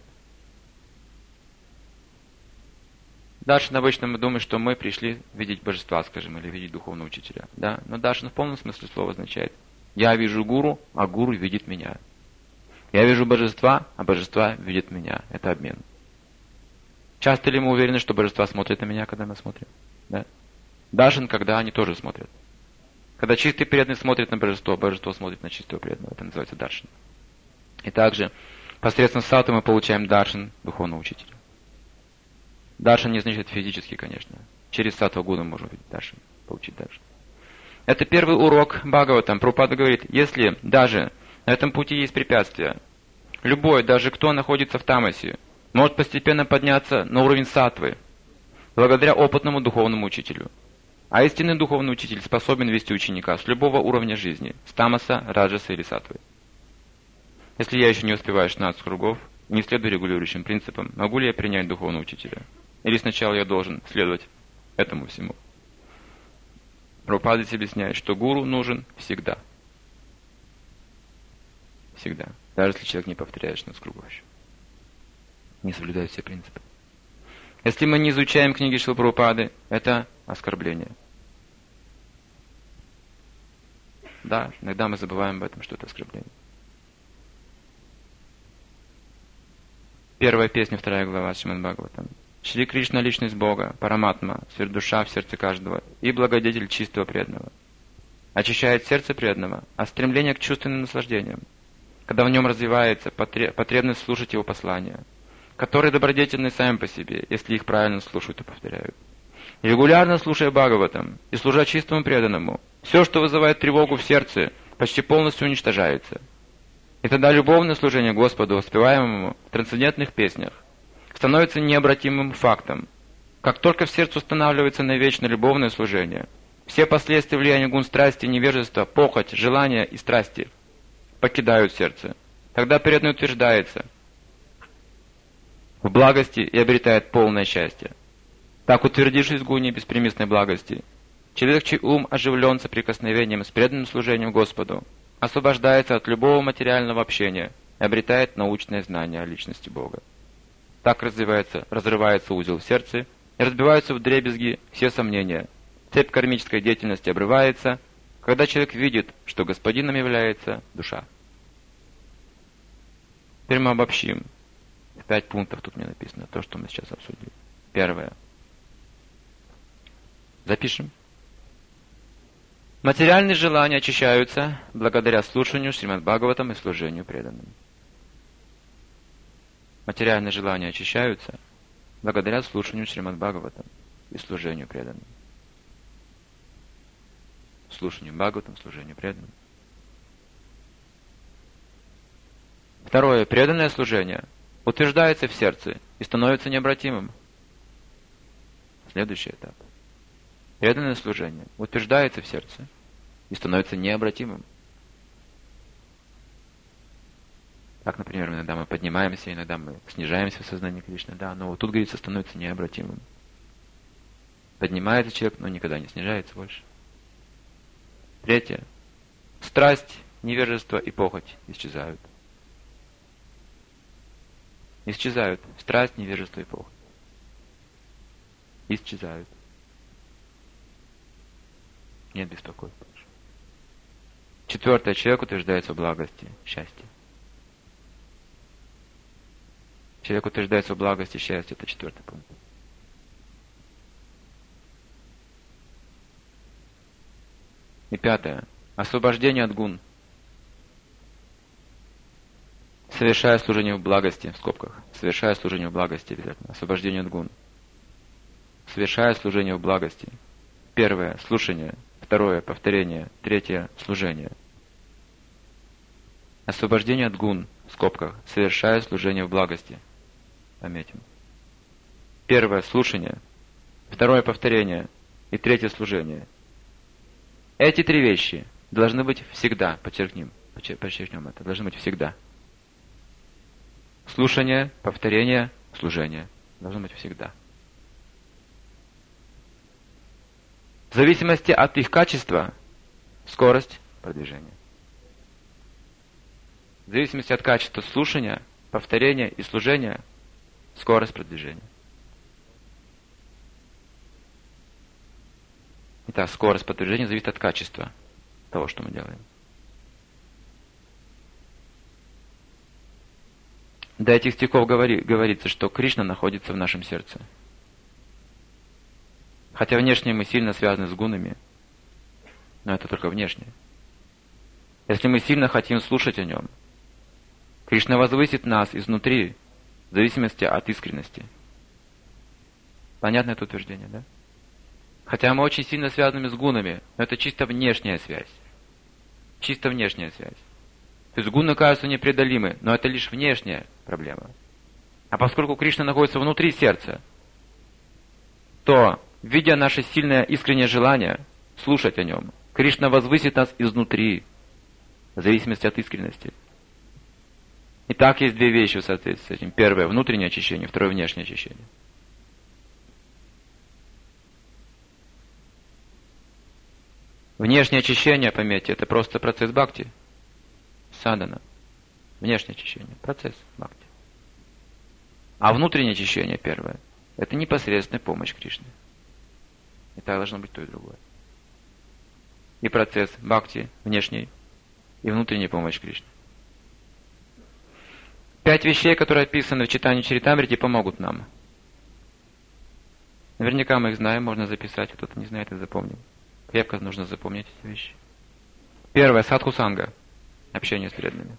Даршан обычно мы думаем, что мы пришли видеть божества, скажем, или видеть духовного учителя. Да? Но даршан в полном смысле слова означает: я вижу гуру, а гуру видит меня. Я вижу божества, а божества видят меня. Это обмен. Часто ли мы уверены, что божества смотрят на меня, когда мы смотрим? Да? Даршан, когда они тоже смотрят. Когда чистый преданный смотрит на божество, божество смотрит на чистого преданного. Это называется даршан. И также посредством саттвы мы получаем даршан духовного учителя. Даршан не значит физически, конечно. Через саттва гуну можем видеть даршан, получить даршан. Это первый урок Бхагаватам. Прабхупада говорит, если даже на этом пути есть препятствия, любой, даже кто находится в тамасе, может постепенно подняться на уровень саттвы, благодаря опытному духовному учителю. А истинный духовный учитель способен вести ученика с любого уровня жизни, с тамаса, раджаса или саттвы. Если я еще не успеваю шестнадцать кругов, не следую регулирующим принципам, могу ли я принять духовного учителя? Или сначала я должен следовать этому всему? Прабхупада объясняет, что гуру нужен всегда. Всегда. Даже если человек не повторяет шестнадцать кругов еще. Не соблюдает все принципы. Если мы не изучаем книги Шрилы Прабхупады, это оскорбление. Да, иногда мы забываем об этом, что это оскорбление. Первая песня, вторая глава Шримад Бхагаватам. Шри Кришна — личность Бога, Параматма, сверхдуша в сердце каждого и благодетель чистого преданного. Очищает сердце преданного от стремления к чувственным наслаждениям, когда в нем развивается потребность слушать его послания, которые добродетельны сами по себе, если их правильно слушают и повторяют. Регулярно слушая Бхагаватам и служа чистому преданному, все, что вызывает тревогу в сердце, почти полностью уничтожается. И тогда любовное служение Господу, воспеваемому в трансцендентных песнях, становится необратимым фактом. Как только в сердце устанавливается навечно любовное служение, все последствия влияния гун страсти, невежества, похоть, желания и страсти покидают сердце. Тогда преданный утверждается в благости и обретает полное счастье. Так, утвердившись в гуне беспримесной благости, Человек, чей ум оживлен соприкосновением с преданным служением Господу, освобождается от любого материального общения и обретает научное знание о личности Бога. Так развивается, разрывается узел в сердце и разбиваются вдребезги все сомнения. Цепь кармической деятельности обрывается, когда человек видит, что господином является душа. Теперь мы обобщим. В пять пунктов тут мне написано, то, что мы сейчас обсудили. Первое. Запишем. Материальные желания очищаются благодаря слушанию Шримад Бхагаватам и служению преданным. Материальные желания очищаются благодаря слушанию Шримад Бхагаватам и служению преданным. Слушанию Бхагаватам, служению преданным. Второе. Преданное служение утверждается в сердце и становится необратимым. Следующий этап. Преданное служение утверждается в сердце и становится необратимым. Так, например, иногда мы поднимаемся, иногда мы снижаемся в сознании Кришны, да, но вот тут, говорится, становится необратимым. Поднимается человек, но никогда не снижается больше. Третье. Страсть, невежество и похоть исчезают. Исчезают. Страсть, невежество и похоть. Исчезают. Нет беспокойства. Четвертое. Человек утверждается в благости, счастье. Человек утверждается в благости, счастье. Это четвертый пункт. И пятое. Освобождение от гун. Совершая служение в благости, в скобках. Совершая служение в благости, обязательно. Освобождение от гун. Совершая служение в благости. Первое. Слушание. Второе. Повторение. Третье. Служение. Освобождение от гун, в скобках. Совершая служение в благости. Пометим. Первое. Слушание. Второе. Повторение. И третье. Служение. Эти три вещи должны быть всегда, подчеркнем, подчеркнем это, должны быть всегда. Слушание, повторение, служение. Должно быть всегда. В зависимости от их качества, скорость продвижения. В зависимости от качества слушания, повторения и служения, скорость продвижения. Итак, скорость продвижения зависит от качества того, что мы делаем. До этих стихов говори, говорится, что Кришна находится в нашем сердце. Хотя внешне мы сильно связаны с гунами, но это только внешне. Если мы сильно хотим слушать о нем, Кришна возвысит нас изнутри, в зависимости от искренности. Понятно это утверждение, да? Хотя мы очень сильно связаны с гунами, но это чисто внешняя связь. Чисто внешняя связь. То есть гуны кажутся непреодолимы, но это лишь внешняя проблема. А поскольку Кришна находится внутри сердца, то, видя наше сильное искреннее желание слушать о нем, Кришна возвысит нас изнутри, в зависимости от искренности. Итак, есть две вещи в соответствии с этим. Первое – внутреннее очищение, второе – внешнее очищение. Внешнее очищение, пометьте, это просто процесс бхакти. Садана. Внешнее очищение. Процесс бхакти. А внутреннее очищение, первое, это непосредственная помощь Кришне. И так должно быть то и другое. И процесс бхакти, внешний, и внутренняя помощь Кришне. Пять вещей, которые описаны в читании Чаритамрити, помогут нам. Наверняка мы их знаем, можно записать, кто-то не знает и запомнил. Крепко нужно запомнить эти вещи. Первое. Садхусанга. Общение с преданными.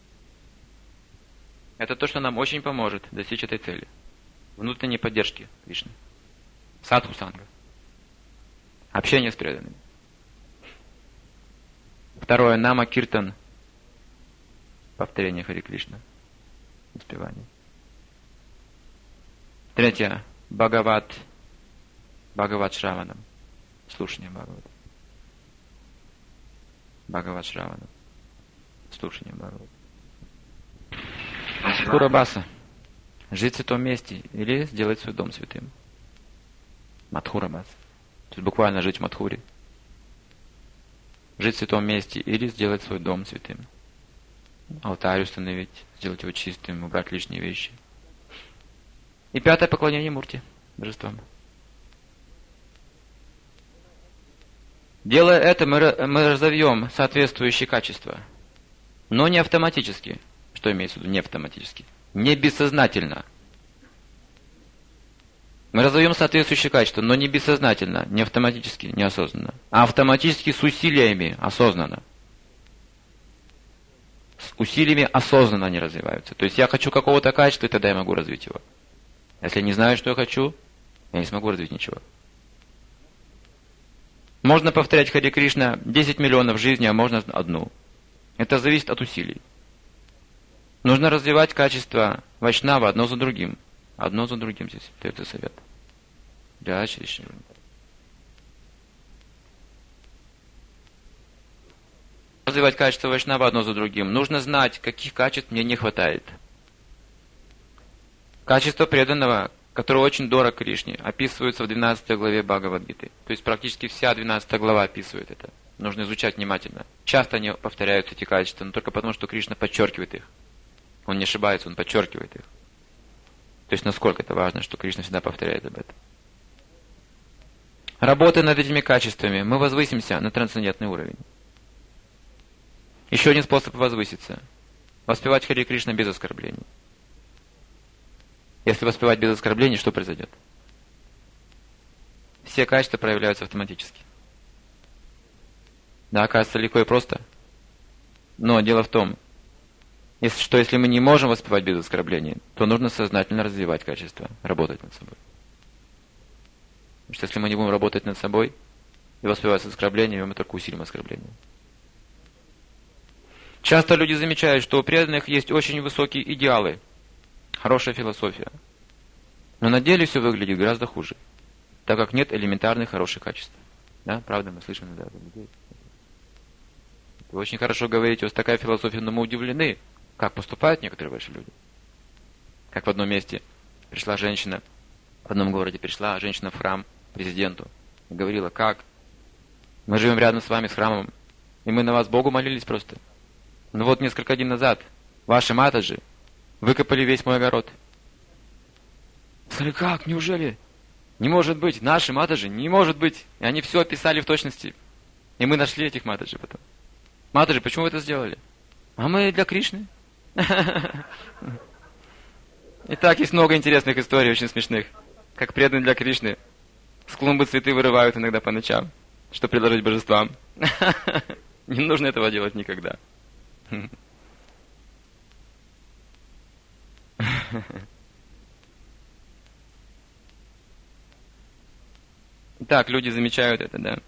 Это то, что нам очень поможет достичь этой цели. Внутренней поддержки Кришны. Садхусанга. Общение с преданными. Второе. Нама Киртан. Повторение Хари Кришна. Успевание. Третье. Бхагават. Бхагават Шраванам. Слушание Бхагавата. Бхагават Шраванам. Слушание Бхагавата. Мадхурабаса. Жить в святом месте или сделать свой дом святым. Мадхурабаса. То есть буквально жить в Мадхуре. Жить в святом месте или сделать свой дом святым. Алтарь установить, сделать его чистым, убрать лишние вещи. И пятое — поклонение Мурти, божествам. Делая это, мы, мы разовьем соответствующие качества, но не автоматически. Что имеется в виду не автоматически? Не бессознательно. Мы разовьем соответствующие качества, но не бессознательно, не автоматически, неосознанно, а автоматически с усилиями, осознанно. С усилиями осознанно они развиваются. То есть я хочу какого-то качества, и тогда я могу развить его. Если я не знаю, что я хочу, я не смогу развить ничего. Можно повторять Харе Кришна десять миллионов в жизни, а можно одну. Это зависит от усилий. Нужно развивать качество вайшнава одно за другим. Одно за другим здесь дается совет. Да, через развивать качество вайшнава одно за другим. Нужно знать, каких качеств мне не хватает. Качество преданного, которое очень дорого Кришне, описывается в двенадцатой главе Бхагавад-гиты. То есть практически вся двенадцатая глава описывает это. Нужно изучать внимательно. Часто они повторяют эти качества, но только потому, что Кришна подчеркивает их. Он не ошибается, он подчеркивает их. То есть насколько это важно, что Кришна всегда повторяет об этом. Работая над этими качествами, мы возвысимся на трансцендентный уровень. Еще один способ возвыситься. Воспевать Харе Кришна без оскорблений. Если воспевать без оскорблений, что произойдет? Все качества проявляются автоматически. Да, кажется легко и просто. Но дело в том, если, что если мы не можем воспевать без оскорблений, то нужно сознательно развивать качества, работать над собой. Потому что если мы не будем работать над собой и воспевать с оскорблениями, мы только усилим оскорбление. Часто люди замечают, что у преданных есть очень высокие идеалы, хорошая философия. Но на деле все выглядит гораздо хуже, так как нет элементарных хороших качеств. Да, правда, мы слышим иногда от людей. Вы очень хорошо говорите, у вас такая философия, но мы удивлены, как поступают некоторые ваши люди. Как в одном месте пришла женщина, в одном городе пришла женщина в храм президенту и говорила: как? Мы живем рядом с вами, с храмом, и мы на вас Богу молились просто. Но вот несколько дней назад ваши матаджи выкопали весь мой огород. Сказали: как? Неужели? Не может быть, наши матаджи, не может быть. И они все описали в точности. И мы нашли этих матаджи потом. Матаджи, почему вы это сделали? А мы для Кришны. И так есть много интересных историй, очень смешных. Как преданные для Кришны с клумбы цветы вырывают иногда по ночам, чтобы предложить божествам. Не нужно этого делать никогда. Так, люди замечают это, да.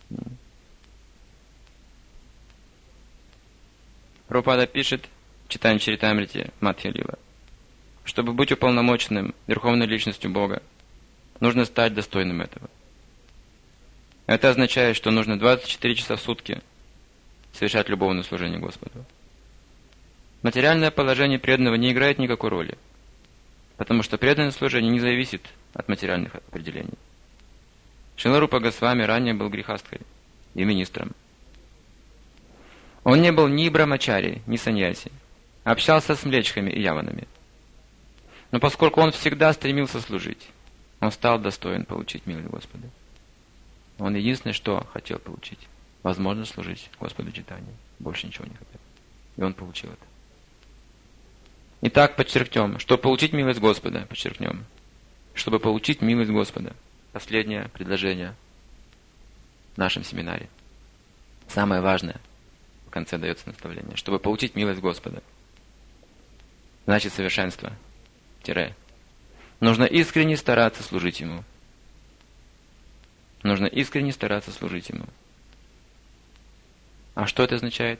Прабхупада пишет в Читанья Чаритамрите Мадхья Лила: чтобы быть уполномоченным Верховной Личностью Бога, нужно стать достойным этого. Это означает, что нужно двадцать четыре часа в сутки совершать любовное служение Господу. Материальное положение преданного не играет никакой роли, потому что преданное служение не зависит от материальных определений. Шрила Рупа Госвами ранее был грехасткой и министром. Он не был ни брамачари, ни саньяси, общался с млечхами и яванами. Но поскольку он всегда стремился служить, он стал достоин получить милость Господа. Он единственное, что хотел получить — возможность служить Господу Чайтанье. Больше ничего не хотел. И он получил это. Итак, подчеркнем, чтобы получить милость Господа, подчеркнем, чтобы получить милость Господа. Последнее предложение в нашем семинаре. Самое важное в конце дается наставление. Чтобы получить милость Господа, значит совершенство. Тире. Нужно искренне стараться служить Ему. Нужно искренне стараться служить Ему. А что это означает?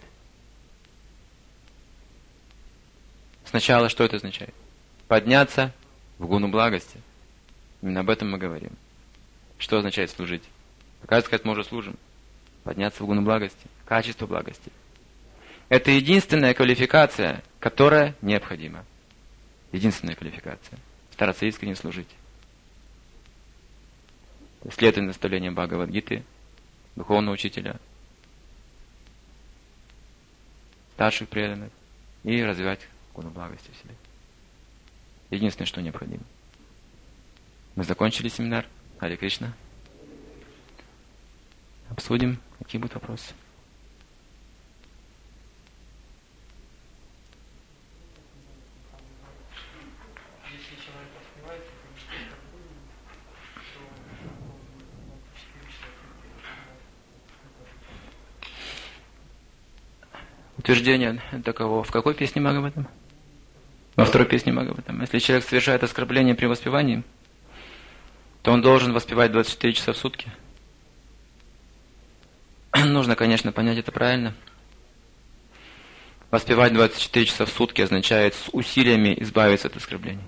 Сначала что это означает? Подняться в гуну благости. Именно об этом мы говорим. Что означает служить? Оказывается, сказать, мы уже служим. Подняться в гуну благости. Качество благости. Это единственная квалификация, которая необходима. Единственная квалификация. Стараться искренне служить. следовать наставлениям Бхагавад-гиты, духовного учителя, старших преданных и развивать гуну благости в себе. Единственное, что необходимо. Мы закончили семинар. Харе Кришна. Обсудим, какие будут вопросы. Утверждение таково. В какой песне Бхагаватам? Во второй песне Бхагаватам. Если человек совершает оскорбление при воспевании, то он должен воспевать двадцать четыре часа в сутки. Нужно, конечно, понять это правильно. Воспевать двадцать четыре часа в сутки означает с усилиями избавиться от оскорблений.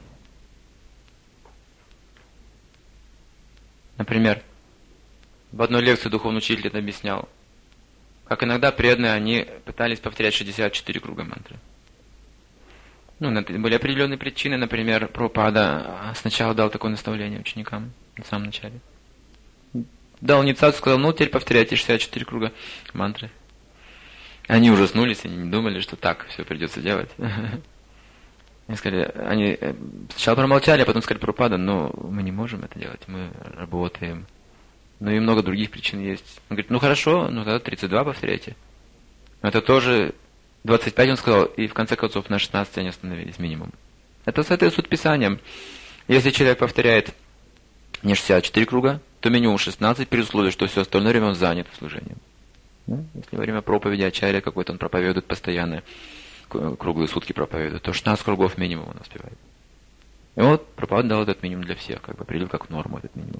Например, в одной лекции духовный учитель это объяснял, как иногда преданные, они пытались повторять шестьдесят четыре круга мантры. Ну, были определенные причины. Например, Прабхупада сначала дал такое наставление ученикам на самом начале. Дал инициацию, сказал, ну, теперь повторяйте шестьдесят четыре круга мантры. Они ужаснулись, они не думали, что так все придется делать. Они сказали, они сначала промолчали, а потом сказали, Прабхупада, но мы не можем это делать, мы работаем. Ну и много других причин есть. Он говорит, ну хорошо, ну тогда тридцать два повторяйте. Но это тоже двадцать пять, он сказал, и в конце концов на шестнадцать они остановились минимум. Это соответствует Писаниям. Если человек повторяет не шестьдесят четыре круга, то минимум шестнадцать, при условии, что все остальное время он занят служением. Ну, если во время проповеди ачарья какой-то он проповедует постоянно, круглые сутки проповедует, то шестнадцать кругов минимум он успевает. И вот Прабхупада дал этот минимум для всех, как бы определил как норму этот минимум.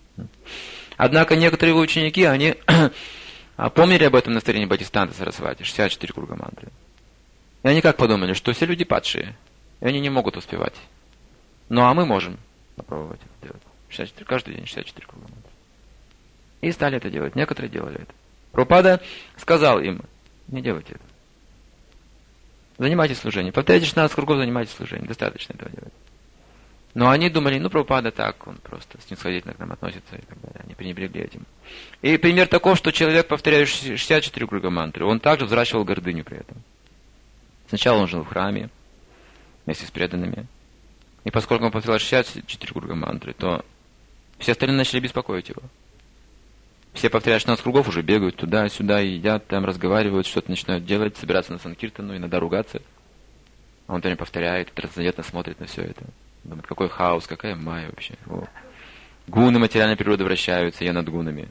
Однако некоторые его ученики, они помнили об этом наставлении Бхактисиданта Сарасвати, шестьдесят четыре круга мантры. И они как подумали, что все люди падшие, и они не могут успевать. Ну а мы можем попробовать это делать. шестьдесят четыре, каждый день шестьдесят четыре круга мантры. И стали это делать, некоторые делали это. Прабхупада сказал им, не делайте это. Занимайтесь служением. Повторяйте шестнадцать кругов, занимайтесь служением. Достаточно этого делать. Но они думали, ну, Прабхупада так, он просто снисходительно к нам относится и так далее. Они пренебрегли этим. И пример таков, что человек, повторяющий шестьдесят четыре круга мантры, он также взращивал гордыню при этом. Сначала он жил в храме вместе с преданными. И поскольку он повторял шестьдесят четыре круга мантры, то все остальные начали беспокоить его. Все повторяют шестнадцать кругов, уже бегают туда-сюда, едят, там разговаривают, что-то начинают делать, собираться на санкиртану, иногда ругаться. А он там повторяет, трансцендентно смотрит на все это. Думает, какой хаос, какая майя вообще. О. Гуны материальной природы вращаются, я над гунами.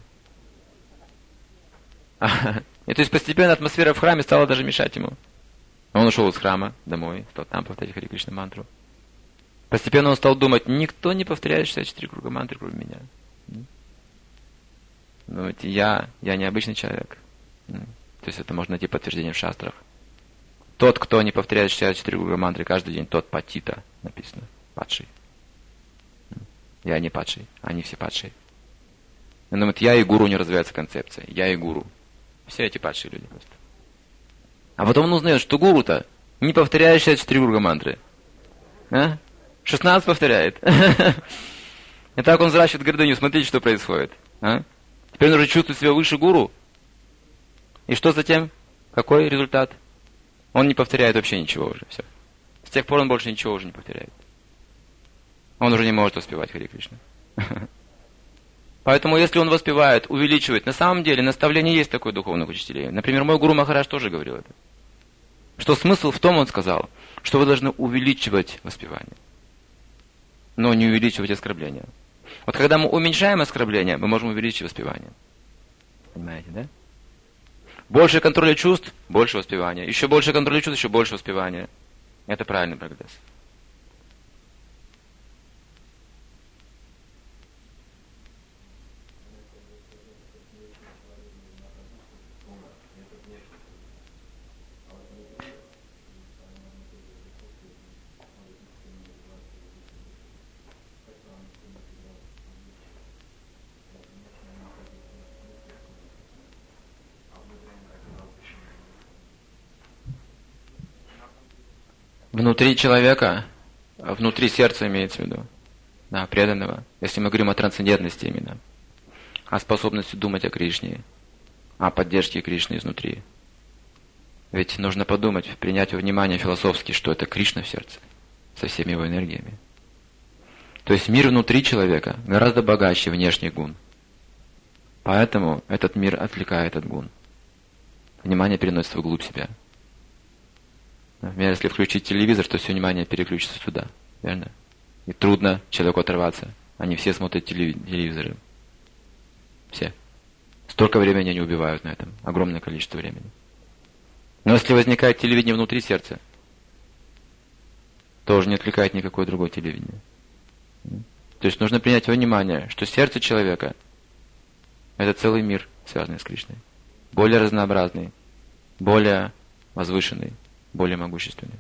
И то есть постепенно атмосфера в храме стала даже мешать ему. Он ушел из храма домой, стал там повторять Харе Кришна мантру. Постепенно он стал думать, никто не повторяет шестьдесят четыре круга мантры, кроме меня. Ну, ведь я, я необычный человек. То есть это можно найти подтверждение в шастрах. Тот, кто не повторяет шестьдесят четыре круга мантры каждый день, тот патита, написано. Падший. Я не падший, они все падшие. Он думает, я и гуру, не развивается концепция. Я и гуру. Все эти падшие люди просто. А потом он узнает, что гуру-то не повторяет шестьдесят четыре круга мантры. А? шестнадцать повторяет. И так он взращивает гордыню. Смотрите, что происходит. А? Теперь он уже чувствует себя выше гуру. И что затем? Какой результат? Он не повторяет вообще ничего уже. Все. С тех пор он больше ничего уже не повторяет. Он уже не может воспевать Харе Кришна. Поэтому, если он воспевает, увеличивает, на самом деле, наставление есть такое духовных учителей. Например, мой гуру Махарадж тоже говорил это. Что смысл в том, он сказал, что вы должны увеличивать воспевание, но не увеличивать оскорбления. Вот когда мы уменьшаем оскорбления, мы можем увеличить воспевание. Понимаете, да? Больше контроля чувств, больше воспевания. Еще больше контроля чувств, еще больше воспевания. Это правильный прогресс. Внутри человека, внутри сердца имеется в виду, да, преданного, если мы говорим о трансцендентности именно. а способностью думать о Кришне, о поддержке Кришны изнутри. Ведь нужно подумать, принять во внимание философски, что это Кришна в сердце, со всеми его энергиями. То есть мир внутри человека гораздо богаче внешних гун. Поэтому этот мир отвлекает от гун. Внимание переносится вглубь себя. Например, если включить телевизор, то все внимание переключится сюда. Верно? И трудно человеку оторваться. Они все смотрят телевизоры. Все. Столько времени они убивают на этом. Огромное количество времени. Но если возникает телевидение внутри сердца, то уже не отвлекает никакое другое телевидение. То есть нужно принять во внимание, что сердце человека – это целый мир, связанный с Кришной. Более разнообразный, более возвышенный, более могущественный.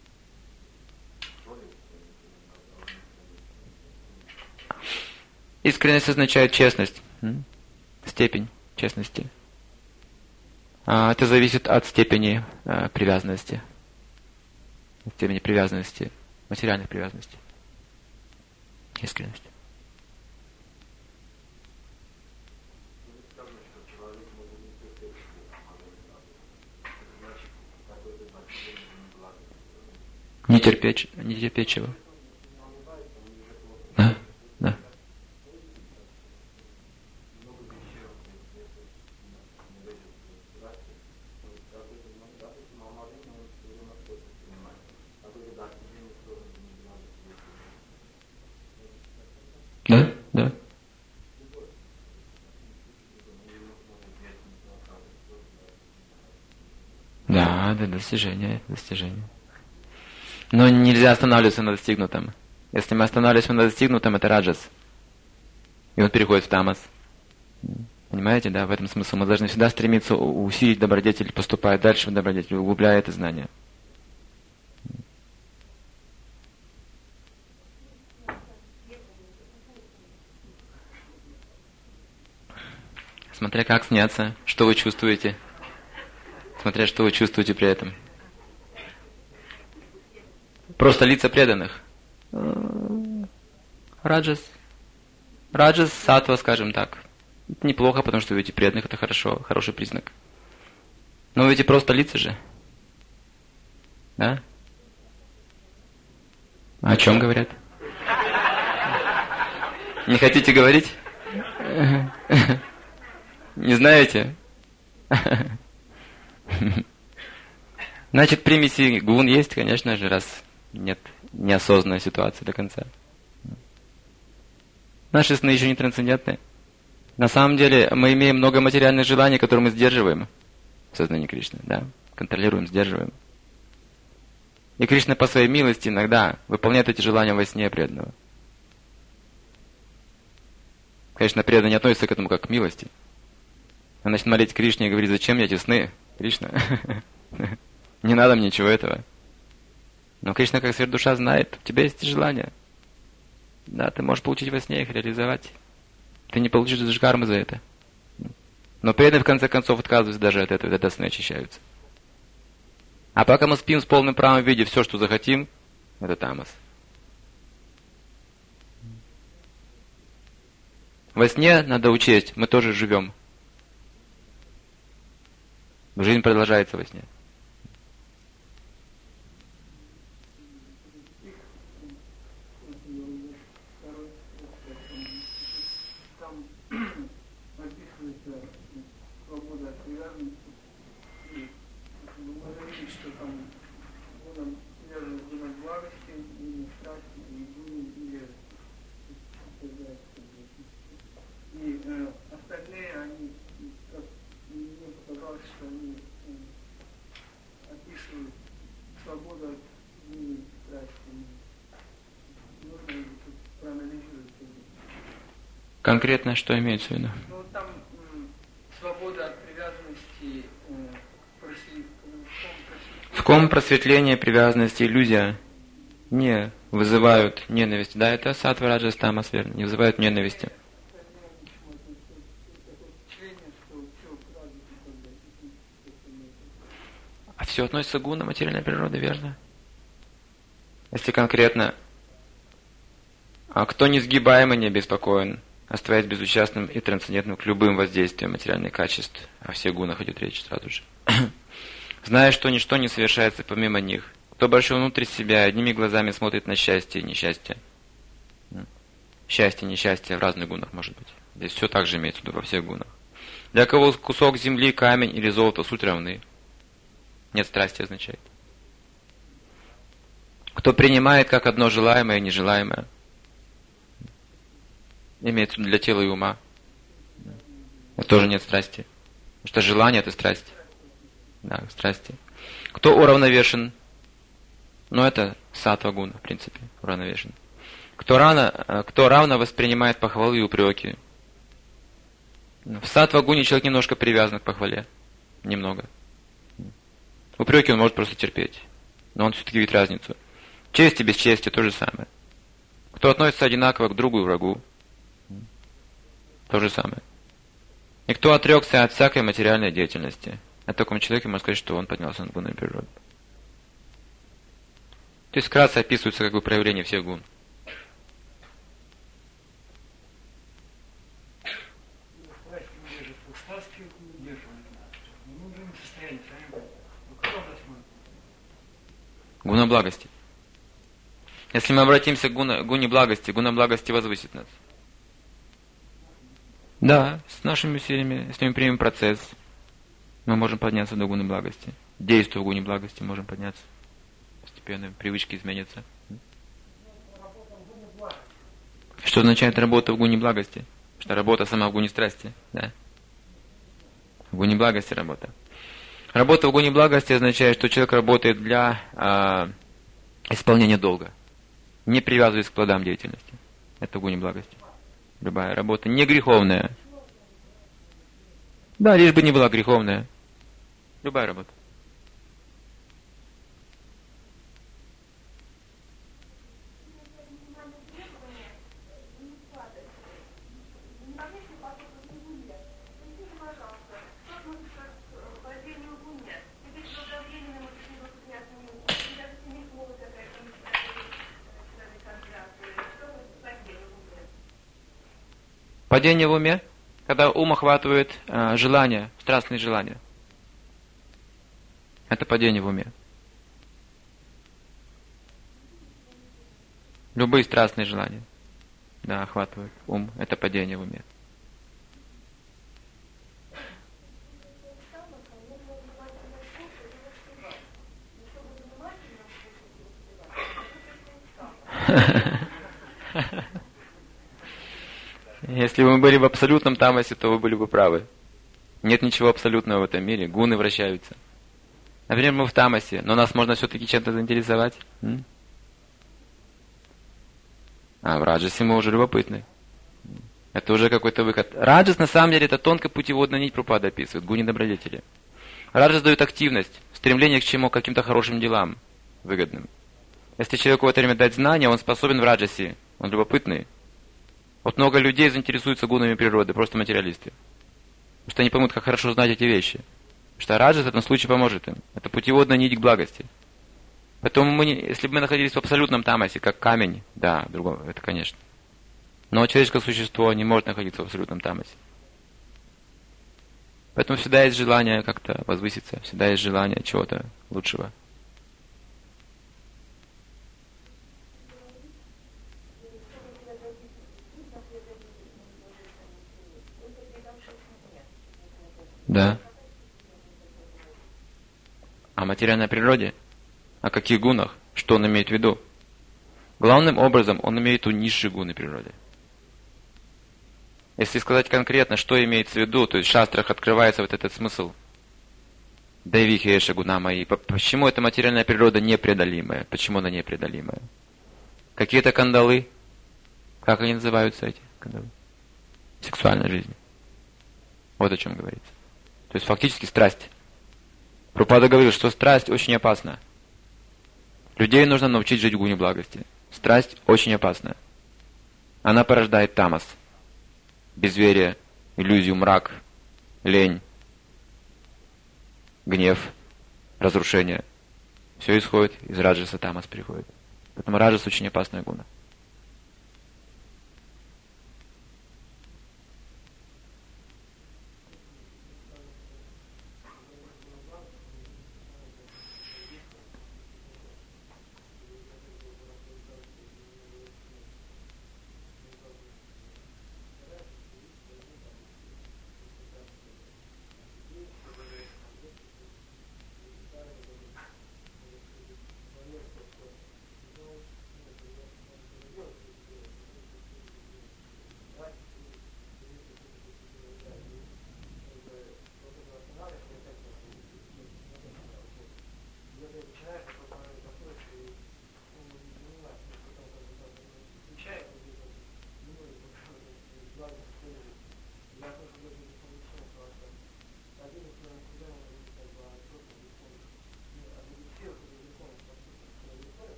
Искренность означает честность, степень честности. Это зависит от степени привязанности, от степени привязанности, материальных привязанностей. Искренность. Не терпеть, не терпеть чего? Да? Да. Да? Да. Да, да, достижение, достижение. Но нельзя останавливаться на достигнутом. Если мы останавливаемся на достигнутом, это раджас. И он переходит в тамас. Понимаете, да, в этом смысл. Мы должны всегда стремиться усилить добродетель, поступая дальше в добродетель, углубляя это знание. Смотря как снятся, что вы чувствуете. Смотря что вы чувствуете при этом. Просто лица преданных. Раджас. Раджас, сатва, скажем так. Это неплохо, потому что вы видите преданных, это хорошо, хороший признак. Но вы видите просто лица же. Да? О чем говорят? Не хотите говорить? Не знаете? Значит, примеси гун есть, конечно же, раз нет неосознанной ситуации до конца. Наши сны еще не трансцендентны. На самом деле, мы имеем много материальных желаний, которые мы сдерживаем в сознании Кришны, да, контролируем, сдерживаем. И Кришна по своей милости иногда выполняет эти желания во сне преданного. Конечно, преданный не относится к этому как к милости. Он начнет молить Кришне и говорит: зачем мне эти сны, Кришна? Не надо мне ничего этого. Но Кришна, как сверхдуша, знает, у тебя есть желания. Да, ты можешь получить во сне их, реализовать. Ты не получишь даже кармы за это. Но преданные в конце концов отказываются даже от этого, тогда сны очищаются. А пока мы спим с полным правом, видя все, что захотим, это тамас. Во сне надо учесть, мы тоже живем. Жизнь продолжается во сне. Конкретно что имеется в виду? Ну, там м, свобода от привязанности, э, проси, в ком просветление, привязанность, иллюзия не вызывают ненависти. Да, это саттва, раджас, тамас, верно, не вызывают ненависти. А все относится к гуну материальной природы, верно? Если конкретно, а кто несгибаем и не беспокоен, оставаясь безучастным и трансцендентным к любым воздействиям материальных качеств. О всех гунах идет речь сразу же. Зная, что ничто не совершается помимо них, кто большой внутрь себя, одними глазами смотрит на счастье и несчастье. Счастье, несчастье в разных гунах может быть. Здесь все так же имеется в виду во всех гунах. Для кого кусок земли, камень или золото суть равны. Нет страсти означает. Кто принимает как одно желаемое и нежелаемое. Имеется в виду для тела и ума. Это тоже нет страсти. Потому что желание — это страсть. Да, страсти. Кто уравновешен? Ну, это саттва гуна, в принципе, уравновешен. Кто, рано, кто равно воспринимает похвалы и упреки. В саттва гуне человек немножко привязан к похвале. Немного. Упреки он может просто терпеть. Но он все-таки видит разницу. Честь и бесчестие то же самое. Кто относится одинаково к другу и врагу. То же самое. И кто отрекся от всякой материальной деятельности. О таком человеке можно сказать, что он поднялся над гунной природы. То есть вкратце описывается как бы проявление всех гун. Гуна благости. Если мы обратимся к гуна, гуне благости, гуна благости возвысит нас. Да, с нашими усилиями, если мы примем процесс, мы можем подняться до гуны благости. Действуя в гуне благости, можем подняться. Постепенно привычки изменятся. Что означает работа в гуне благости? Что работа сама в гуне страсти. Да. В гуне благости работа. Работа в гуне благости означает, что человек работает для э, исполнения долга, не привязываясь к плодам деятельности. Это в гуне благости. Любая работа не греховная. Да, лишь бы не была греховная. Любая работа. Падение в уме, когда ум охватывает э, желания, страстные желания. Это падение в уме. Любые страстные желания, да, охватывают ум. Это падение в уме. Если бы мы были в абсолютном тамасе, то вы были бы правы. Нет ничего абсолютного в этом мире. Гуны вращаются. Например, мы в тамасе, но нас можно все-таки чем-то заинтересовать. М? А в раджасе мы уже любопытны. Это уже какой-то выход. Раджас, на самом деле, это тонкая путеводная нить Прабхупада описывает. Гуни добродетели. Раджас дает активность, стремление к чему, к каким-то хорошим делам, выгодным. Если человеку в это время дать знания, он способен в раджасе. Он любопытный. Вот много людей заинтересуются гунами природы, просто материалисты. Потому что они поймут, как хорошо знать эти вещи. Потому что раджас в этом случае поможет им. Это путеводная нить к благости. Поэтому мы, не, если бы мы находились в абсолютном тамасе, как камень, да, другого, это конечно. Но человеческое существо не может находиться в абсолютном тамасе. Поэтому всегда есть желание как-то возвыситься, всегда есть желание чего-то лучшего. Да. О материальной природе? О каких гунах? Что он имеет в виду? Главным образом он имеет в виду низшие гуны природы. Если сказать конкретно, что имеется в виду, то есть в шастрах открывается вот этот смысл. Дайвихи эша гуна мои. Почему эта материальная природа непреодолимая? Почему она непреодолимая? Какие-то кандалы? Как они называются, эти кандалы? Сексуальная жизнь. Вот о чем говорится. То есть фактически страсть. Прабхупада говорил, что страсть очень опасна. Людей нужно научить жить в гуне благости. Страсть очень опасна. Она порождает тамас. Безверие, иллюзию, мрак, лень, гнев, разрушение. Все исходит из раджаса, тамас приходит. Поэтому раджас очень опасная гуна.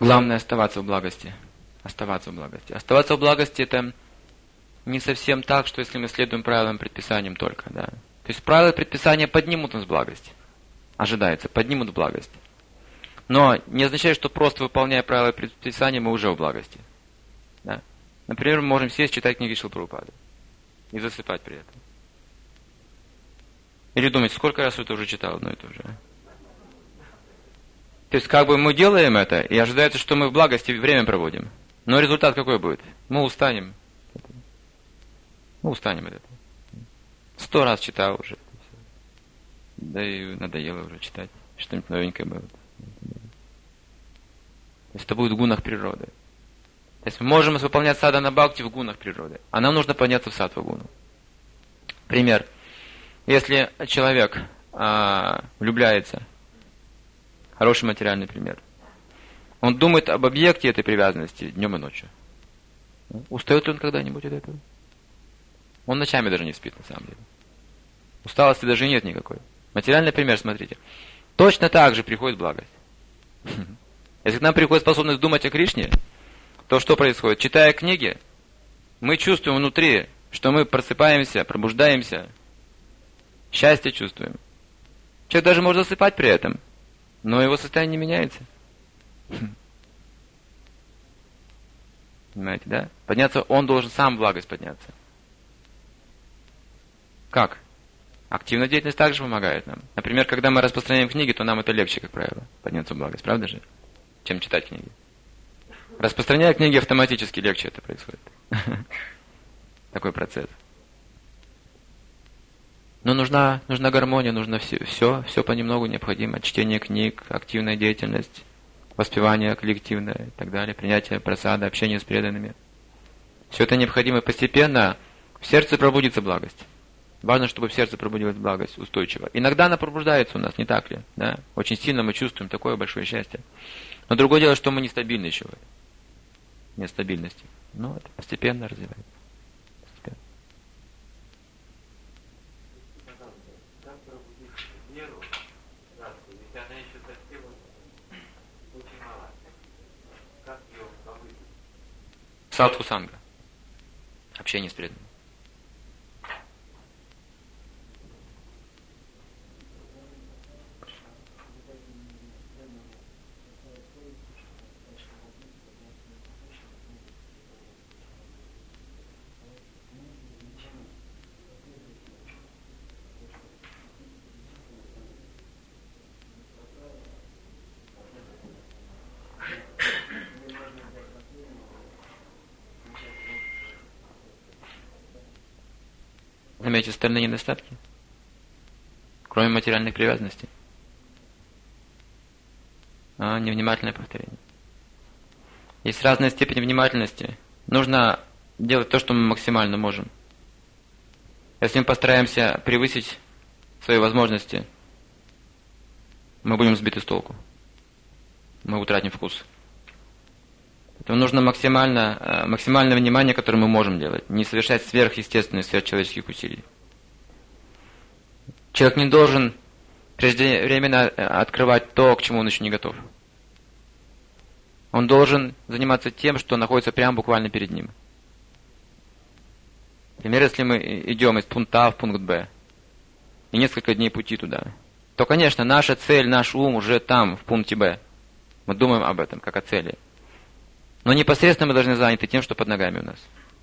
Главное оставаться в благости. Оставаться в благости. Оставаться в благости это не совсем так, что если мы следуем правилам и предписаниям только, да. То есть правила и предписания поднимут нас в благость. Ожидается, поднимут в благость. Но не означает, что просто выполняя правила и предписания, мы уже в благости. Да? Например, мы можем сесть, читать книги Шрилы Прабхупады и засыпать при этом. Или думать, сколько раз это уже читал одно и то же. То есть, как бы мы делаем это, и ожидается, что мы в благости время проводим. Но результат какой будет? Мы устанем. Мы устанем от этого. Сто раз читал уже. Да и надоело уже читать. Что-нибудь новенькое было. То есть это будет в гунах природы. То есть мы можем выполнять садхана бхакти в гунах природы. А нам нужно подняться в саттва гуну. Пример. Если человек а, влюбляется, хороший материальный пример, он думает об объекте этой привязанности днем и ночью. Устает ли он когда-нибудь от этого? Он ночами даже не спит, на самом деле. Усталости даже нет никакой. Материальный пример, смотрите. Точно так же приходит благость. Если к нам приходит способность думать о Кришне, то что происходит? Читая книги, мы чувствуем внутри, что мы просыпаемся, пробуждаемся, счастье чувствуем. Человек даже может засыпать при этом, но его состояние не меняется. Понимаете, да? Подняться, он должен сам в благость подняться. Как? Активная деятельность также помогает нам. Например, когда мы распространяем книги, то нам это легче, как правило, подняться в благость, правда же? Чем читать книги. Распространяя книги, автоматически легче это происходит. Такой процесс. Но нужна, нужна гармония, нужно все, все, все понемногу необходимо. Чтение книг, активная деятельность, воспевание коллективное и так далее, принятие прасада, общение с преданными. Все это необходимо постепенно. В сердце пробудится благость. Важно, чтобы в сердце пробудилась благость устойчиво. Иногда она пробуждается у нас, не так ли? Да? Очень сильно мы чувствуем такое большое счастье. Но другое дело, что мы нестабильны еще в этом. Нестабильности. Но это постепенно развивается. Постепенно. Как пробудить веру? Если она еще совсем очень мала. Как ее повысить? Садху санга. Общение с преданными. Заметьте остальные недостатки, кроме материальных привязанностей. А, невнимательное повторение. Есть разная степень внимательности. Нужно делать то, что мы максимально можем. Если мы постараемся превысить свои возможности, мы будем сбиты с толку. Мы утратим вкус. Поэтому нужно максимально, максимальное внимание, которое мы можем делать. Не совершать сверхъестественных, сверхчеловеческих усилий. Человек не должен преждевременно открывать то, к чему он еще не готов. Он должен заниматься тем, что находится прямо буквально перед ним. Например, если мы идем из пункта А в пункт Б, и несколько дней пути туда, то, конечно, наша цель, наш ум уже там, в пункте Б. Мы думаем об этом, как о цели. Но непосредственно мы должны заняты тем, что под ногами у нас.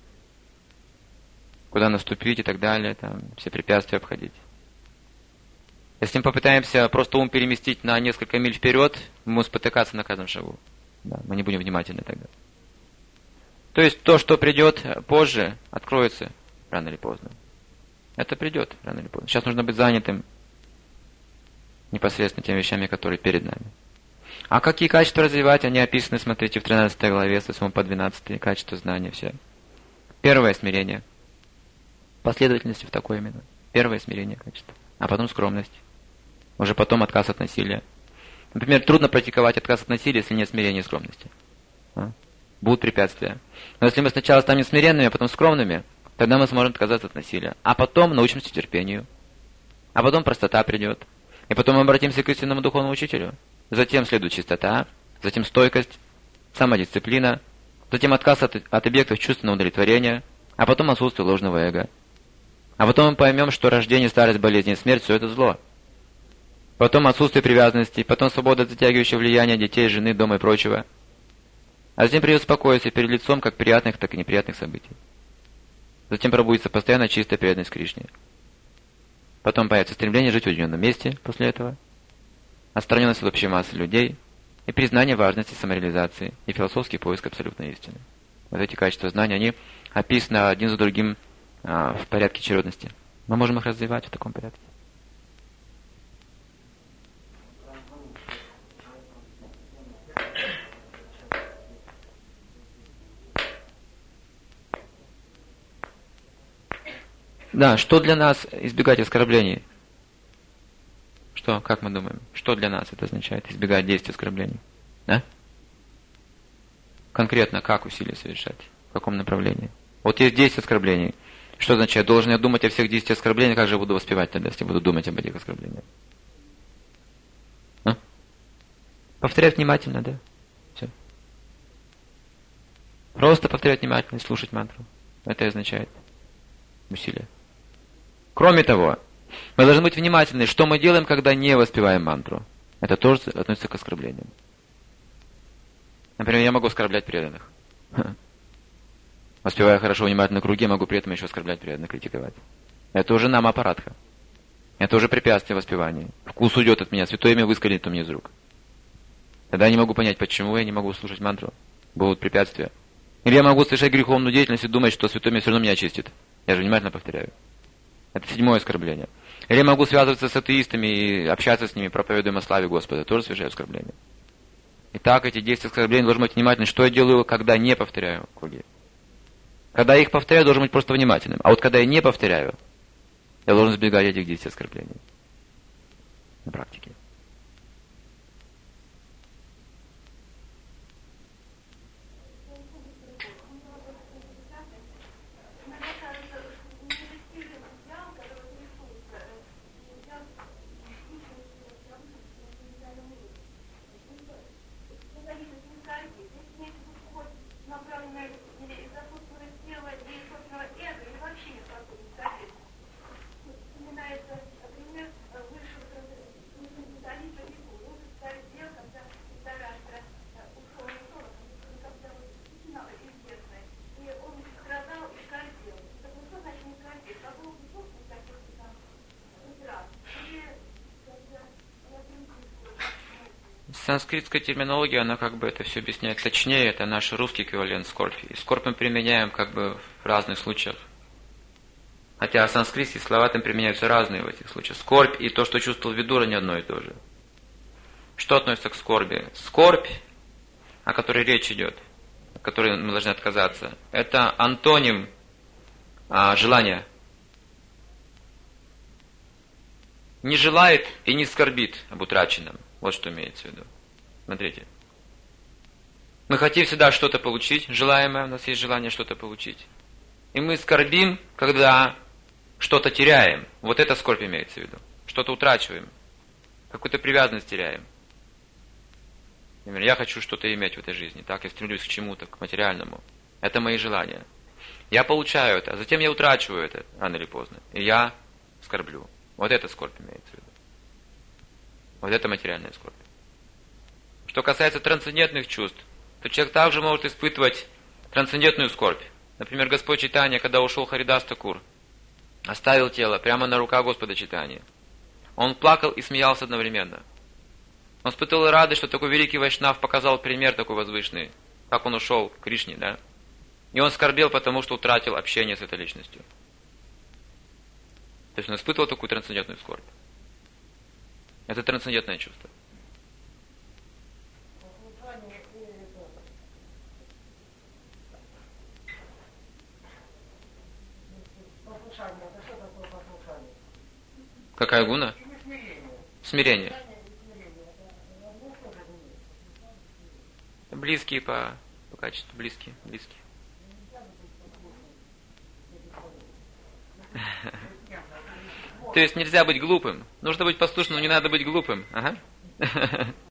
Куда наступить и так далее, там, все препятствия обходить. Если мы попытаемся просто ум переместить на несколько миль вперед, мы будем спотыкаться на каждом шагу. Да, мы не будем внимательны тогда. То есть то, что придет позже, откроется рано или поздно. Это придет рано или поздно. Сейчас нужно быть занятым непосредственно теми вещами, которые перед нами. А какие качества развивать, они описаны, смотрите, в тринадцатой главе, с восьмой по двенадцатой, качества знания, все. Первое смирение. Последовательности в такое именно. Первое смирение качество. А потом скромность. Уже потом отказ от насилия. Например, трудно практиковать отказ от насилия, если нет смирения и скромности. А? Будут препятствия. Но если мы сначала станем смиренными, а потом скромными, тогда мы сможем отказаться от насилия. А потом научимся терпению. А потом простота придет. И потом мы обратимся к истинному духовному учителю. Затем следует чистота, затем стойкость, самодисциплина, затем отказ от, от объектов чувственного удовлетворения, а потом отсутствие ложного эго. А потом мы поймем, что рождение, старость, болезнь и смерть – все это зло. Потом отсутствие привязанности, потом свобода от затягивающего влияния детей, жены, дома и прочего. А затем придет спокойствие перед лицом как приятных, так и неприятных событий. Затем пробудится постоянно чистая преданность Кришне. Потом появится стремление жить в уединенном месте после этого, отстраненность от общей массы людей и признание важности самореализации и философский поиск абсолютной истины. Вот эти качества знания, они описаны один за другим а, в порядке очередности. Мы можем их развивать в таком порядке. Да, что для нас избегать оскорблений? Что, как мы думаем? Что для нас это означает, избегать действий оскорблений? Да? Конкретно, как усилия совершать? В каком направлении? Вот есть десять оскорблений. Что означает? Должен я думать о всех десяти оскорблениях, как же я буду воспевать тогда, если буду думать об этих оскорблениях? А? Повторять внимательно, да? Все. Просто повторять внимательно и слушать мантру. Это и означает усилие. Кроме того, мы должны быть внимательны, что мы делаем, когда не воспеваем мантру. Это тоже относится к оскорблениям. Например, я могу оскорблять преданных. Воспевая хорошо внимательно круги, могу при этом еще оскорблять преданных, критиковать. Это уже нам аппаратха. Это уже препятствие воспевания. Вкус уйдет от меня, святое имя выскользнет у меня из рук. Тогда я не могу понять, почему я не могу слушать мантру. Будут препятствия. Или я могу совершать греховную деятельность и думать, что святое имя все равно меня очистит. Я же внимательно повторяю. Это седьмое оскорбление. Или я могу связываться с атеистами и общаться с ними, проповедуя о славе Господа. Тоже совершаю оскорбление. Итак, эти десять оскорблений должен быть внимательным. Что я делаю, когда не повторяю круги? Когда я их повторяю, должен быть просто внимательным. А вот когда я не повторяю, я должен избегать этих десяти оскорблений. На практике. Санскритская терминология, она как бы это все объясняет точнее, это наш русский эквивалент скорбь. И скорбь мы применяем как бы в разных случаях. Хотя санскритские слова там применяются разные в этих случаях. Скорбь и то, что чувствовал Видура, не одно и то же. Что относится к скорби? Скорбь, о которой речь идет, от которой мы должны отказаться, это антоним а, желания. Не желает и не скорбит об утраченном. Вот что имеется в виду. Смотрите. Мы хотим всегда что-то получить, желаемое, у нас есть желание что-то получить. И мы скорбим, когда что-то теряем. Вот это скорбь имеется в виду. Что-то утрачиваем. Какую-то привязанность теряем. Например, я хочу что-то иметь в этой жизни. Так, я стремлюсь к чему-то, к материальному. Это мои желания. Я получаю это, а затем я утрачиваю это рано или поздно. И я скорблю. Вот это скорбь имеется в виду. Вот это материальная скорбь. Что касается трансцендентных чувств, то человек также может испытывать трансцендентную скорбь. Например, Господь Чайтанья, когда ушел Харидас Такур, оставил тело прямо на руках Господа Чайтаньи. Он плакал и смеялся одновременно. Он испытывал радость, что такой великий вайшнав показал пример такой возвышенный, как он ушел к Кришне, да? И он скорбел, потому что утратил общение с этой личностью. То есть он испытывал такую трансцендентную скорбь. Это трансцендентное чувство. Какая гуна? Смирение. Близкие по, по качеству, близкие, близкие. То есть нельзя быть глупым. Нужно быть послушным, но не надо быть глупым. Ага.